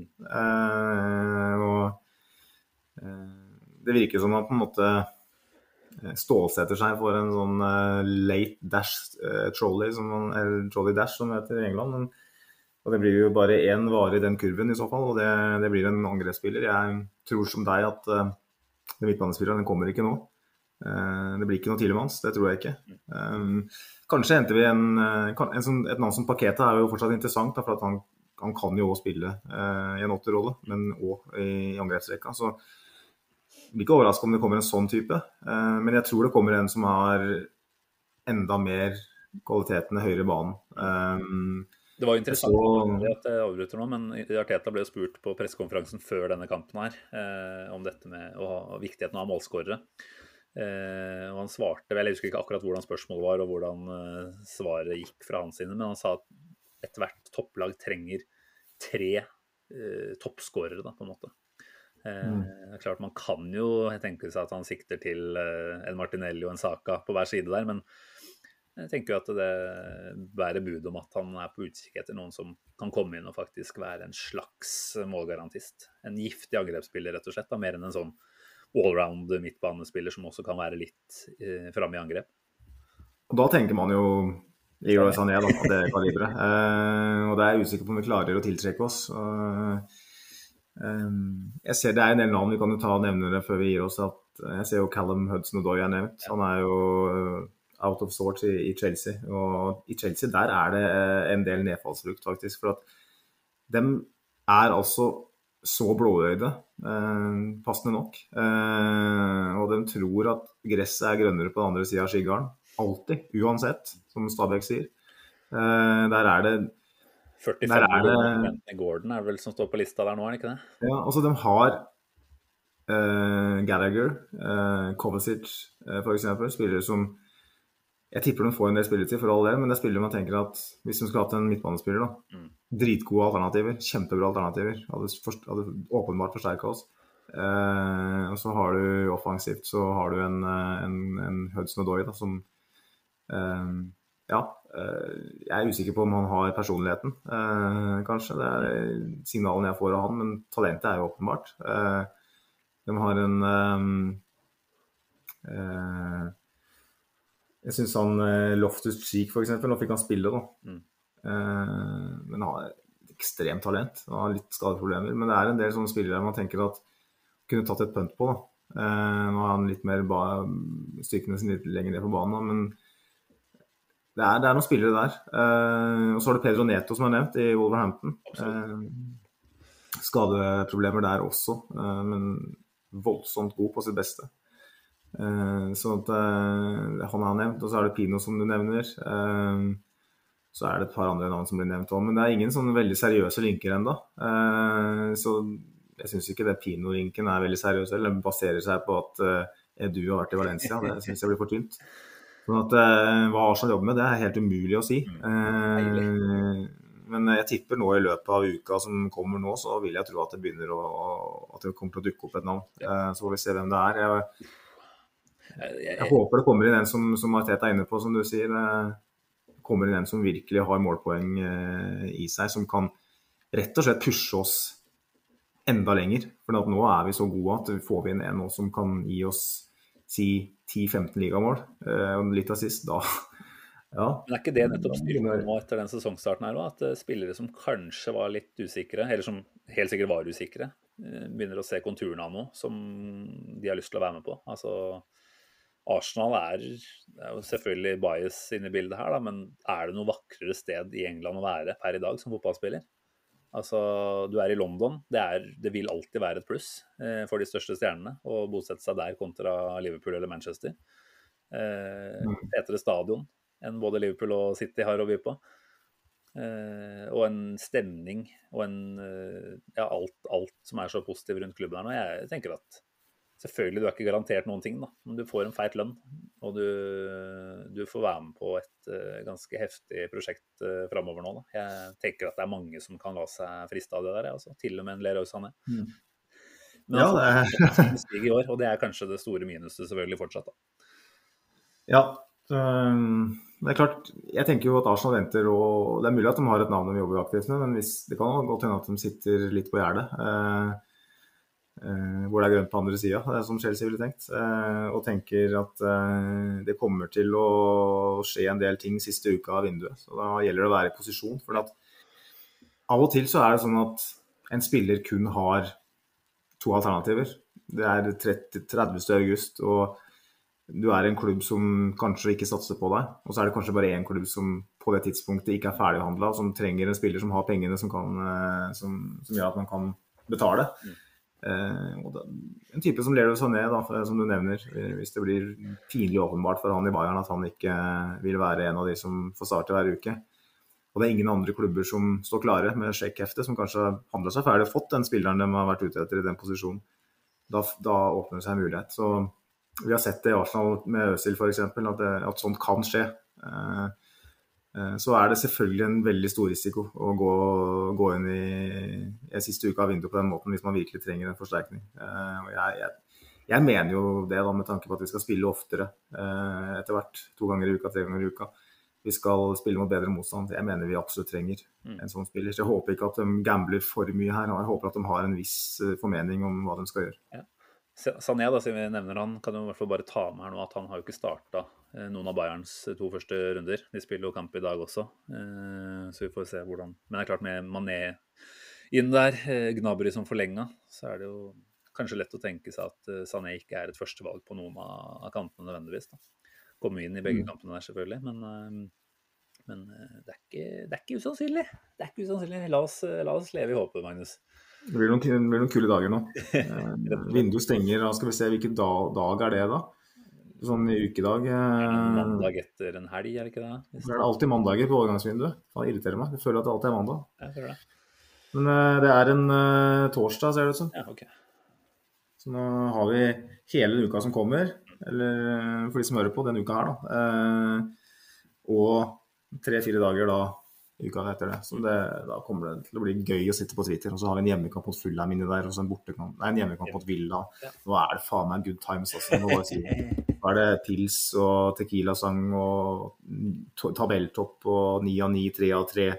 Det virker som at på en måte stålsetter seg for en sånn late dash trolley, trolley dash som det heter i England, og det blir jo bare en vare i den kurven i så fall, og det blir en angrepsspiller. Jeg tror som deg at den midtbanespilleren kommer ikke nå, Det blir ikke noe Tielemans, det tror jeg ikke. Kanskje henter vi et navn som Paqueta er jo fortsatt interessant, da, for at han kan jo også spille i en 8-rolle, men også i angrepsrekka. Så jeg blir ikke overrasket om det kommer en sånn type, men jeg tror det kommer en som har enda mer kvaliteten i høyre banen. Det var jo interessant at jeg avbryter nå, men Arteta ble jo spurt på pressekonferansen før denne kampen her om dette med viktigheten av målskårere. Og han svarte vel, jeg husker ikke akkurat hvordan spørsmålet var og hvordan svaret gikk fra hans side, men han sa at hvert topplag trenger 3 toppskårere da, på en måte. Det er klart man kan jo tenke seg at han sikter til en Martinelli og en Saka på hver side der, men jeg tenker jo at det bærer bud om at han er på utkikk etter noen som kan komme inn og faktisk være en slags målgarantist. En giftig angrepsspiller rett og slett, da, mer enn en sånn allround midtbanespiller som også kan være litt fremme i angrep. Og da tenker man jo Leroy Sané da, på det kalibret. Og det er jeg usikker på om vi klarer å tiltrekke oss. Jeg ser det er en del navn vi kan jo ta og nevne det før vi gir oss. Jeg ser jo Callum Hudson-Odoi er nevnt. Han er jo out of sorts i Chelsea, og i Chelsea der er det en del nedfallsfrukt faktisk, for at de er altså så blåøyde, passende nok, og de tror at gresset er grønnere på den andre siden av skyggarden, alltid, uansett, som Stabæk sier. Der er det 45 Gordon er vel som står på lista der nå, er det ikke det? Ja, altså de har Gallagher, Kovacic for eksempel, spillere som jeg tipper de får en del spilletid for all del, men det spiller man tenker at hvis de skulle hatt en midtbanespiller da, dritgode alternativer, kjempebra alternativer, hadde åpenbart forsterket oss. Og så har du offensivt, så har du en Hudson-Odoi da, som jeg er usikker på om han har personligheten, kanskje. Det er signalen jeg får av han, men talentet er jo åpenbart. De har jeg synes han Loftus-Cheek for eksempel, nå fikk han spille da. Men han har ekstremt talent, han har litt skadeproblemer, men det er en del sånne spillere man tenker at kunne tatt et punt på da. Nå har han litt mer styrkene sin litt lenger ned på banen, men det er noen spillere der. Og så har du Pedro Neto som er nevnt i Wolverhampton. Skadeproblemer der også, men voldsomt god på sitt beste. Så at han har nevnt, og så er det Pino som du nevner, så er det et par andre navn som blir nevnt også, men det er ingen sånne veldig seriøse linker enda, så jeg synes ikke det Pino-linken er veldig seriøs, eller baserer seg på at du har vært i Valencia, det synes jeg blir for tynt. Sånn at hva Arsenal jobber med, det er helt umulig å si, men jeg tipper nå i løpet av uka som kommer nå, så vil jeg tro at det begynner at det kommer til å dukke opp et navn, så får vi se hvem det er. Jeg håper det kommer inn en som Arteta er inne på, som du sier, kommer inn en som virkelig har målpoeng i seg, som kan rett og slett pushe oss enda lenger, for nå er vi så gode at vi får inn en nå som kan gi oss 10-15 ligamål, og litt av sist da. Ja. Men er ikke det nettopp styrken nå etter den sesongstarten her også, at spillere som kanskje var litt usikre, eller som helt sikkert var usikre, begynner å se konturene av noe som de har lyst til å være med på. Altså Arsenal det er jo selvfølgelig bias inne i bildet her, da, men er det noe vakrere sted i England å være per i dag som fotballspiller? Altså, du er i London, det vil alltid være et pluss for de største stjernene å bosette seg der kontra Liverpool eller Manchester. Etere stadion enn både Liverpool og City har å by på. Og en stemning og alt som er så positivt rundt klubben her nå. Jeg tenker at selvfølgelig, du er ikke garantert noen ting da, men du får en feit lønn, og du får være med på et ganske heftig prosjekt fremover nå da. Jeg tenker at det er mange som kan la seg friste av det der, altså. Til og med en Leroy Sané. Men ja, det er stig i år, og det er kanskje det store minuset selvfølgelig fortsatt da. Ja, det er klart, jeg tenker jo at Arsenal venter, og det er mulig at de har et navn de jobber aktivt med, men det kan godt hende at de sitter litt på gjerdet. Hvor det er grønt på andre siden, som Chelsea ville tenkt, og tenker at det kommer til å skje en del ting siste uka av vinduet, så da gjelder det å være i posisjon, for at av og til så er det sånn at en spiller kun har 2 alternativer. Det er 30. august, og du en klubb som kanskje ikke satser på deg, og så det kanskje bare en klubb som på det tidspunktet ikke ferdighandlet, som trenger en spiller som har pengene som gjør at man kan betale. Og en type som Leroy Sané, da, som du nevner, hvis det blir pinlig åpenbart for han i Bayern at han ikke vil være en av de som får starte hver uke. Og det ingen andre klubber som står klare med sjekkhefte, som kanskje har handlet seg ferdig og fått den spilleren de har vært ute etter i den posisjonen. Da åpner det seg en mulighet. Så vi har sett det i Arsenal med Özil for eksempel, at sånt kan skje. Så det selvfølgelig en veldig stor risiko å gå inn i siste uka av vinduet på den måten hvis man virkelig trenger en forsterkning. Og jeg mener jo det da, med tanke på at vi skal spille oftere etter hvert, 2 ganger i uka, 3 ganger i uka. Vi skal spille mot bedre motstand. Jeg mener vi absolutt trenger en sånn spiller. Så jeg håper ikke at de gambler for mye her, og jeg håper at de har en viss formening om hva de skal gjøre. Ja. Sané, da, siden vi nevner han, kan jo i hvert fall bare ta med her nå at han har jo ikke startet noen av Bayerns 2 første runder. De spiller jo kamp i dag også, så vi får se hvordan. Men det klart med Mané inn der, Gnabry som forlenget, så det jo kanskje lett å tenke seg at Sané ikke et førstevalg på noen av kampene nødvendigvis. Da. Komme inn i begge kampene der selvfølgelig, men det ikke usannsynlig. Det ikke usannsynlig. La oss leve i håpet, Magnus. Det blir noen kule dager nå. Vinduet stenger, da skal vi se hvilken dag det da? Sånn i ukedag. Mandag etter en helg, det ikke det? Det alltid mandager på overgangsvinduet. Det irriterer meg. Jeg føler at det alltid mandag. Ja, det det. Men det en torsdag, ser det ut som. Ja, ok. Så nå har vi hele uka som kommer, eller for de som hører på den uka her da. Og 3-4 dager da uka etter det. Så da kommer det til å bli gøy å sitte på Twitter, og så har vi en hjemmekamp mot Fulham inni der, og så en hjemmekamp mot Villa. Nå det faen meg good times, altså. Nå det pils og tequila-sang og tabelltopp og 9 av 9, 3 av 3.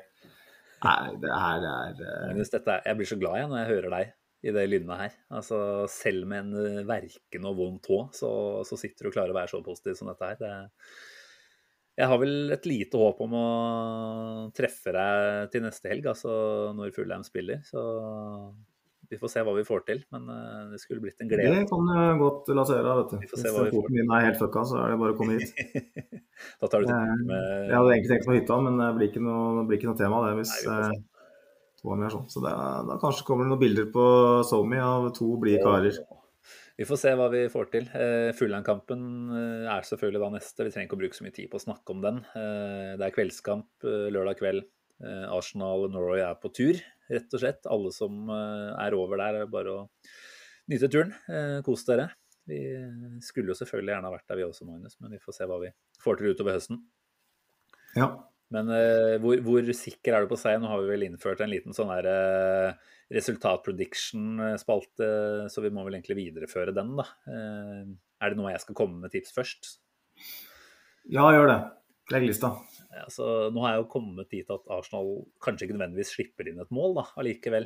Nei, jeg blir så glad når jeg hører deg i det lydene her. Altså, selv med en verken og vond tå, så sitter du klar å være så positiv som dette her. Jeg har vel et lite håp om å treffe deg til neste helg, altså når Fulham spiller, så vi får se hva vi får til, men det skulle blitt en glede. Det kan godt la seg gjøre, vet du. Hvis foten min helt fucka, så det bare å komme hit. Da tar du til med... Jeg hadde egentlig tenkt på hytta, men det blir ikke noe tema det hvis to mer sånn. Så da kanskje kommer det noen bilder på SoMe av 2 blide karer. Vi får se hva vi får til. Fulham-kampen selvfølgelig da neste. Vi trenger ikke å bruke så mye tid på å snakke om den. Det kveldskamp lørdag kveld. Arsenal-Norway på tur, rett og slett. Alle som over der, bare å nyte turen. Kos dere. Vi skulle jo selvfølgelig gjerne ha vært der vi også, Magnus, men vi får se hva vi får til utover høsten. Ja. Men hvor sikker du på seg? Nå har vi vel innført en liten sånn her resultat-prediction-spalte, så vi må vel egentlig videreføre den da. Det noe jeg skal komme med tips først? Ja, gjør det. Legg lista. Altså, nå har jeg jo kommet dit at Arsenal kanskje ikke nødvendigvis slipper inn et mål da, allikevel.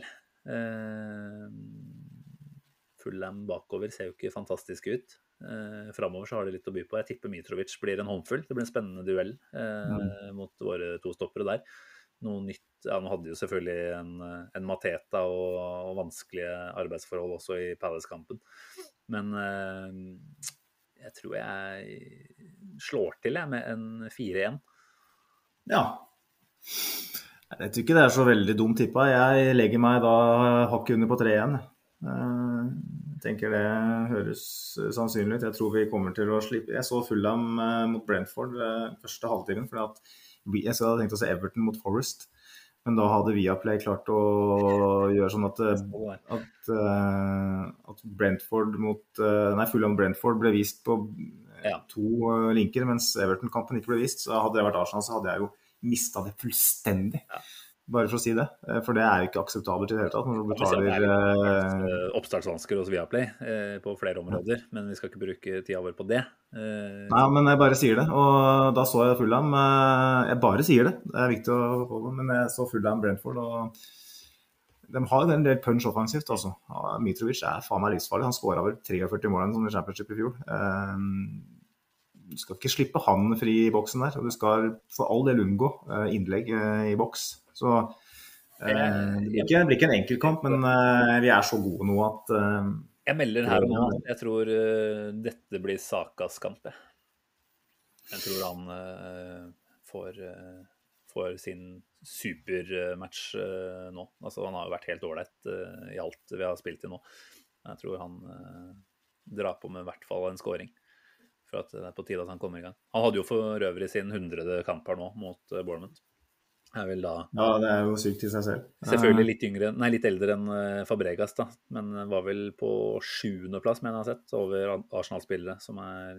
Fulham bakover ser jo ikke fantastisk ut. Fremover så har det litt å by på. Jeg tipper Mitrovic blir en håndfull. Det blir en spennende duell mot våre 2 stoppere der. Noe nytt, ja, nå hadde jo selvfølgelig en Mateta og vanskelige arbeidsforhold også i Palace-kampen. Men jeg tror jeg slår til med en 4-1. Ja. Jeg tror ikke det så veldig dumt tippet. Jeg legger meg da hakket under på 3-1. Jeg tenker det høres sannsynlig ut. Jeg tror vi kommer til å slippe. Jeg så Fulham mot Brentford første halvtimen, fordi at jeg hadde tenkt å se Everton mot Forest, men da hadde Viaplay klart å gjøre sånn at Fulham Brentford ble vist på 2 linker, mens Everton-kampen ikke ble vist. Så hadde det vært Arsenal, så hadde jeg jo mistet det fullstendig. Bare for å si det, for det jo ikke akseptabelt i det hele tatt når du betaler oppstartsvansker hos Viaplay på flere områder, men vi skal ikke bruke tida vår på det. Nei, men jeg bare sier det, og da så jeg Fulham. Jeg bare sier det, det viktig å få det, men jeg så Fulham Brentford, og de har en del punch offensivt, altså. Mitrovic faen meg livsfarlig, han skåret vel 43 mål som i Championship i fjor. Du skal ikke slippe han fri i boksen der, og du skal for all del unngå innlegg i boks. Så det blir ikke en enkeltkamp, men vi så gode nå at Jeg melder her og nå. Jeg tror dette blir Sakas kamp. Jeg tror han får sin supermatch nå. Altså, han har jo vært helt ålreit i alt vi har spilt i nå. Jeg tror han drar på med I hvert fall en scoring. For at det på tide at han kommer I gang. Han hadde jo for øvrig sin 100. kamp her nå mot Bournemouth. Vel da, ja, det jo sykt I seg selv. Selvfølgelig litt eldre enn Fabregas da, men var vel på 7. plass, mener jeg har sett, over Arsenal-spillere som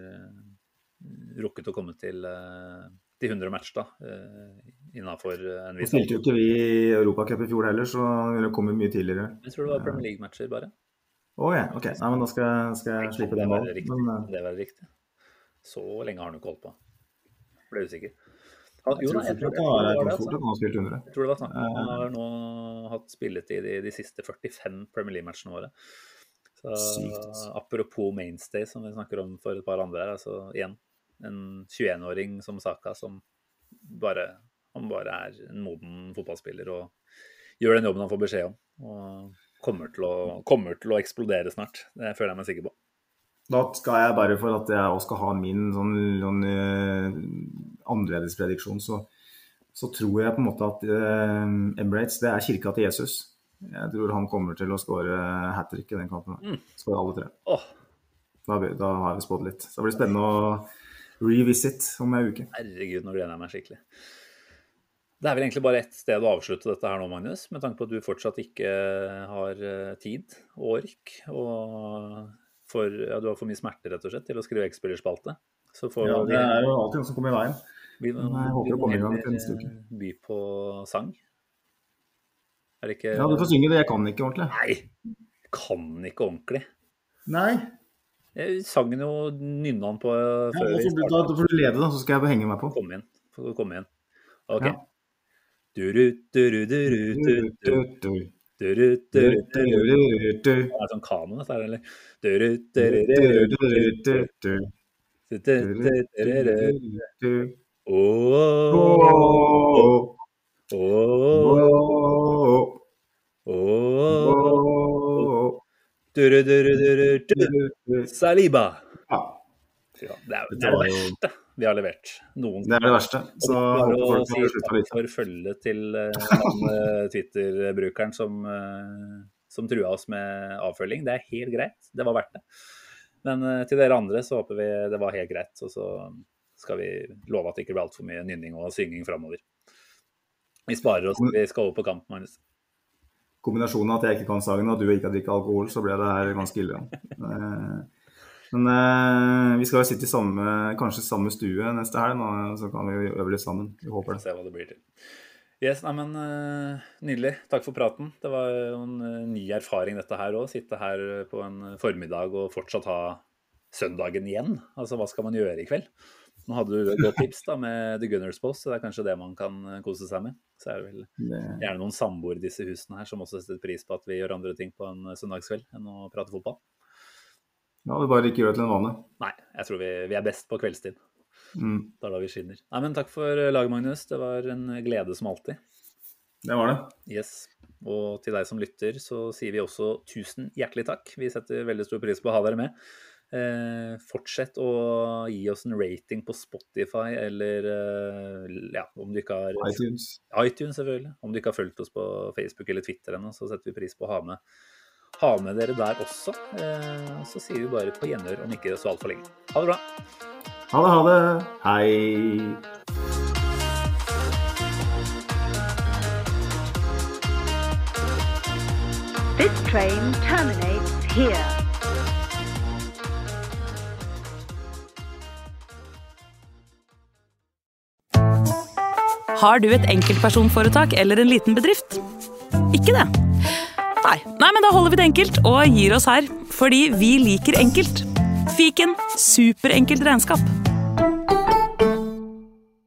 rukket å komme til 100 match da, innenfor en viss. Spilte jo ikke vi I Europacup I fjor heller, så det kom mye tidligere. Jeg tror det var Premier League-matcher bare. Ja, ok. Nei, men da skal jeg slippe den ball. Det var riktig. Så lenge har han jo ikke holdt på. Ble usikker. Jeg tror det var snakk. Han har nå hatt spillet I de siste 45 Premier League-matchene våre. Så apropos mainstay som vi snakker om for et par andre her, altså igjen, en 21-åring som Saka som han bare en moden fotballspiller og gjør den jobben han får beskjed om og kommer til å eksplodere snart. Det føler jeg meg sikker på. Da skal jeg bare for at jeg også skal ha min sånn annerledes prediksjon, så tror jeg på en måte at Emirates, det kirka til Jesus. Jeg tror han kommer til å skåre hat-trick I den kampen. Skåre alle 3. Da har vi spådd litt. Så det blir spennende å revisit om en uke. Herregud, nå gleder jeg meg skikkelig. Det vel egentlig bare ett sted å avslutte dette her nå, Magnus, med tanke på at du fortsatt ikke har tid og ork, og du har for mye smerte rett og slett til å skrive X-spillerspalte. Så det jo alltid noe som kommer I veien. Jeg håper å komme I gang til neste uke. By på sang. Det ikke... Ja, du får synge det. Jeg kan ikke ordentlig. Nei, kan ikke ordentlig. Nei. Jeg sang jo nynnan på før vi startet. Da får du lede da, så skal jeg henge meg på. Kom igjen. Ok. Ja. Det sånn kanon dette her, eller? Saliba. Ja, det det verste vi har levert. Det det verste. Så håper folk har litt for følge til Twitter-brukeren som trua oss med avfølging. Det helt greit. Det var verdt det. Men til dere andre så håper vi det var helt greit. Og så skal vi love at det ikke blir alt for mye nynning og synging fremover. Vi sparer oss, vi skal over på kamp, Magnus. Kombinasjonen av at jeg ikke kan sangen og at du ikke har drikket alkohol, så ble det her ganske ille. Men vi skal jo sitte I kanskje samme stue neste helg, så kan vi øve litt sammen. Vi håper det. Se hva det blir til. Yes, men nydelig. Takk for praten. Det var jo en ny erfaring dette her også. Sitte her på en formiddag og fortsatt ha søndagen igjen. Altså, hva skal man gjøre I kveld? Nå hadde du et godt tips da, med The Gunners Post, så det kanskje det man kan kose seg med. Så det vel gjerne noen samboer I disse husene her som også setter pris på at vi gjør andre ting på en søndagskveld enn å prate fotball. Ja, vi bare ikke gjør det til en vane. Nei, jeg tror vi best på kveldstid. Da vi skinner. Nei, men takk for laget, Magnus. Det var en glede som alltid. Det var det. Yes. Og til deg som lytter, så sier vi også 1000 hjertelig takk. Vi setter veldig stor pris på å ha dere med. Fortsett å gi oss en rating på Spotify, eller ja, om du ikke har... iTunes selvfølgelig. Om du ikke har fulgt oss på Facebook eller Twitter ennå, så setter vi pris på å ha med dere der også. Så sier vi bare på gjenhør om ikke så alt for lenge. Ha det bra. Ha det. Hei. This train terminates here. Har du et enkeltpersonforetak eller en liten bedrift? Ikke det? Nei, men da holder vi det enkelt og gir oss her, fordi vi liker enkelt. Fiken, superenkelt regnskap.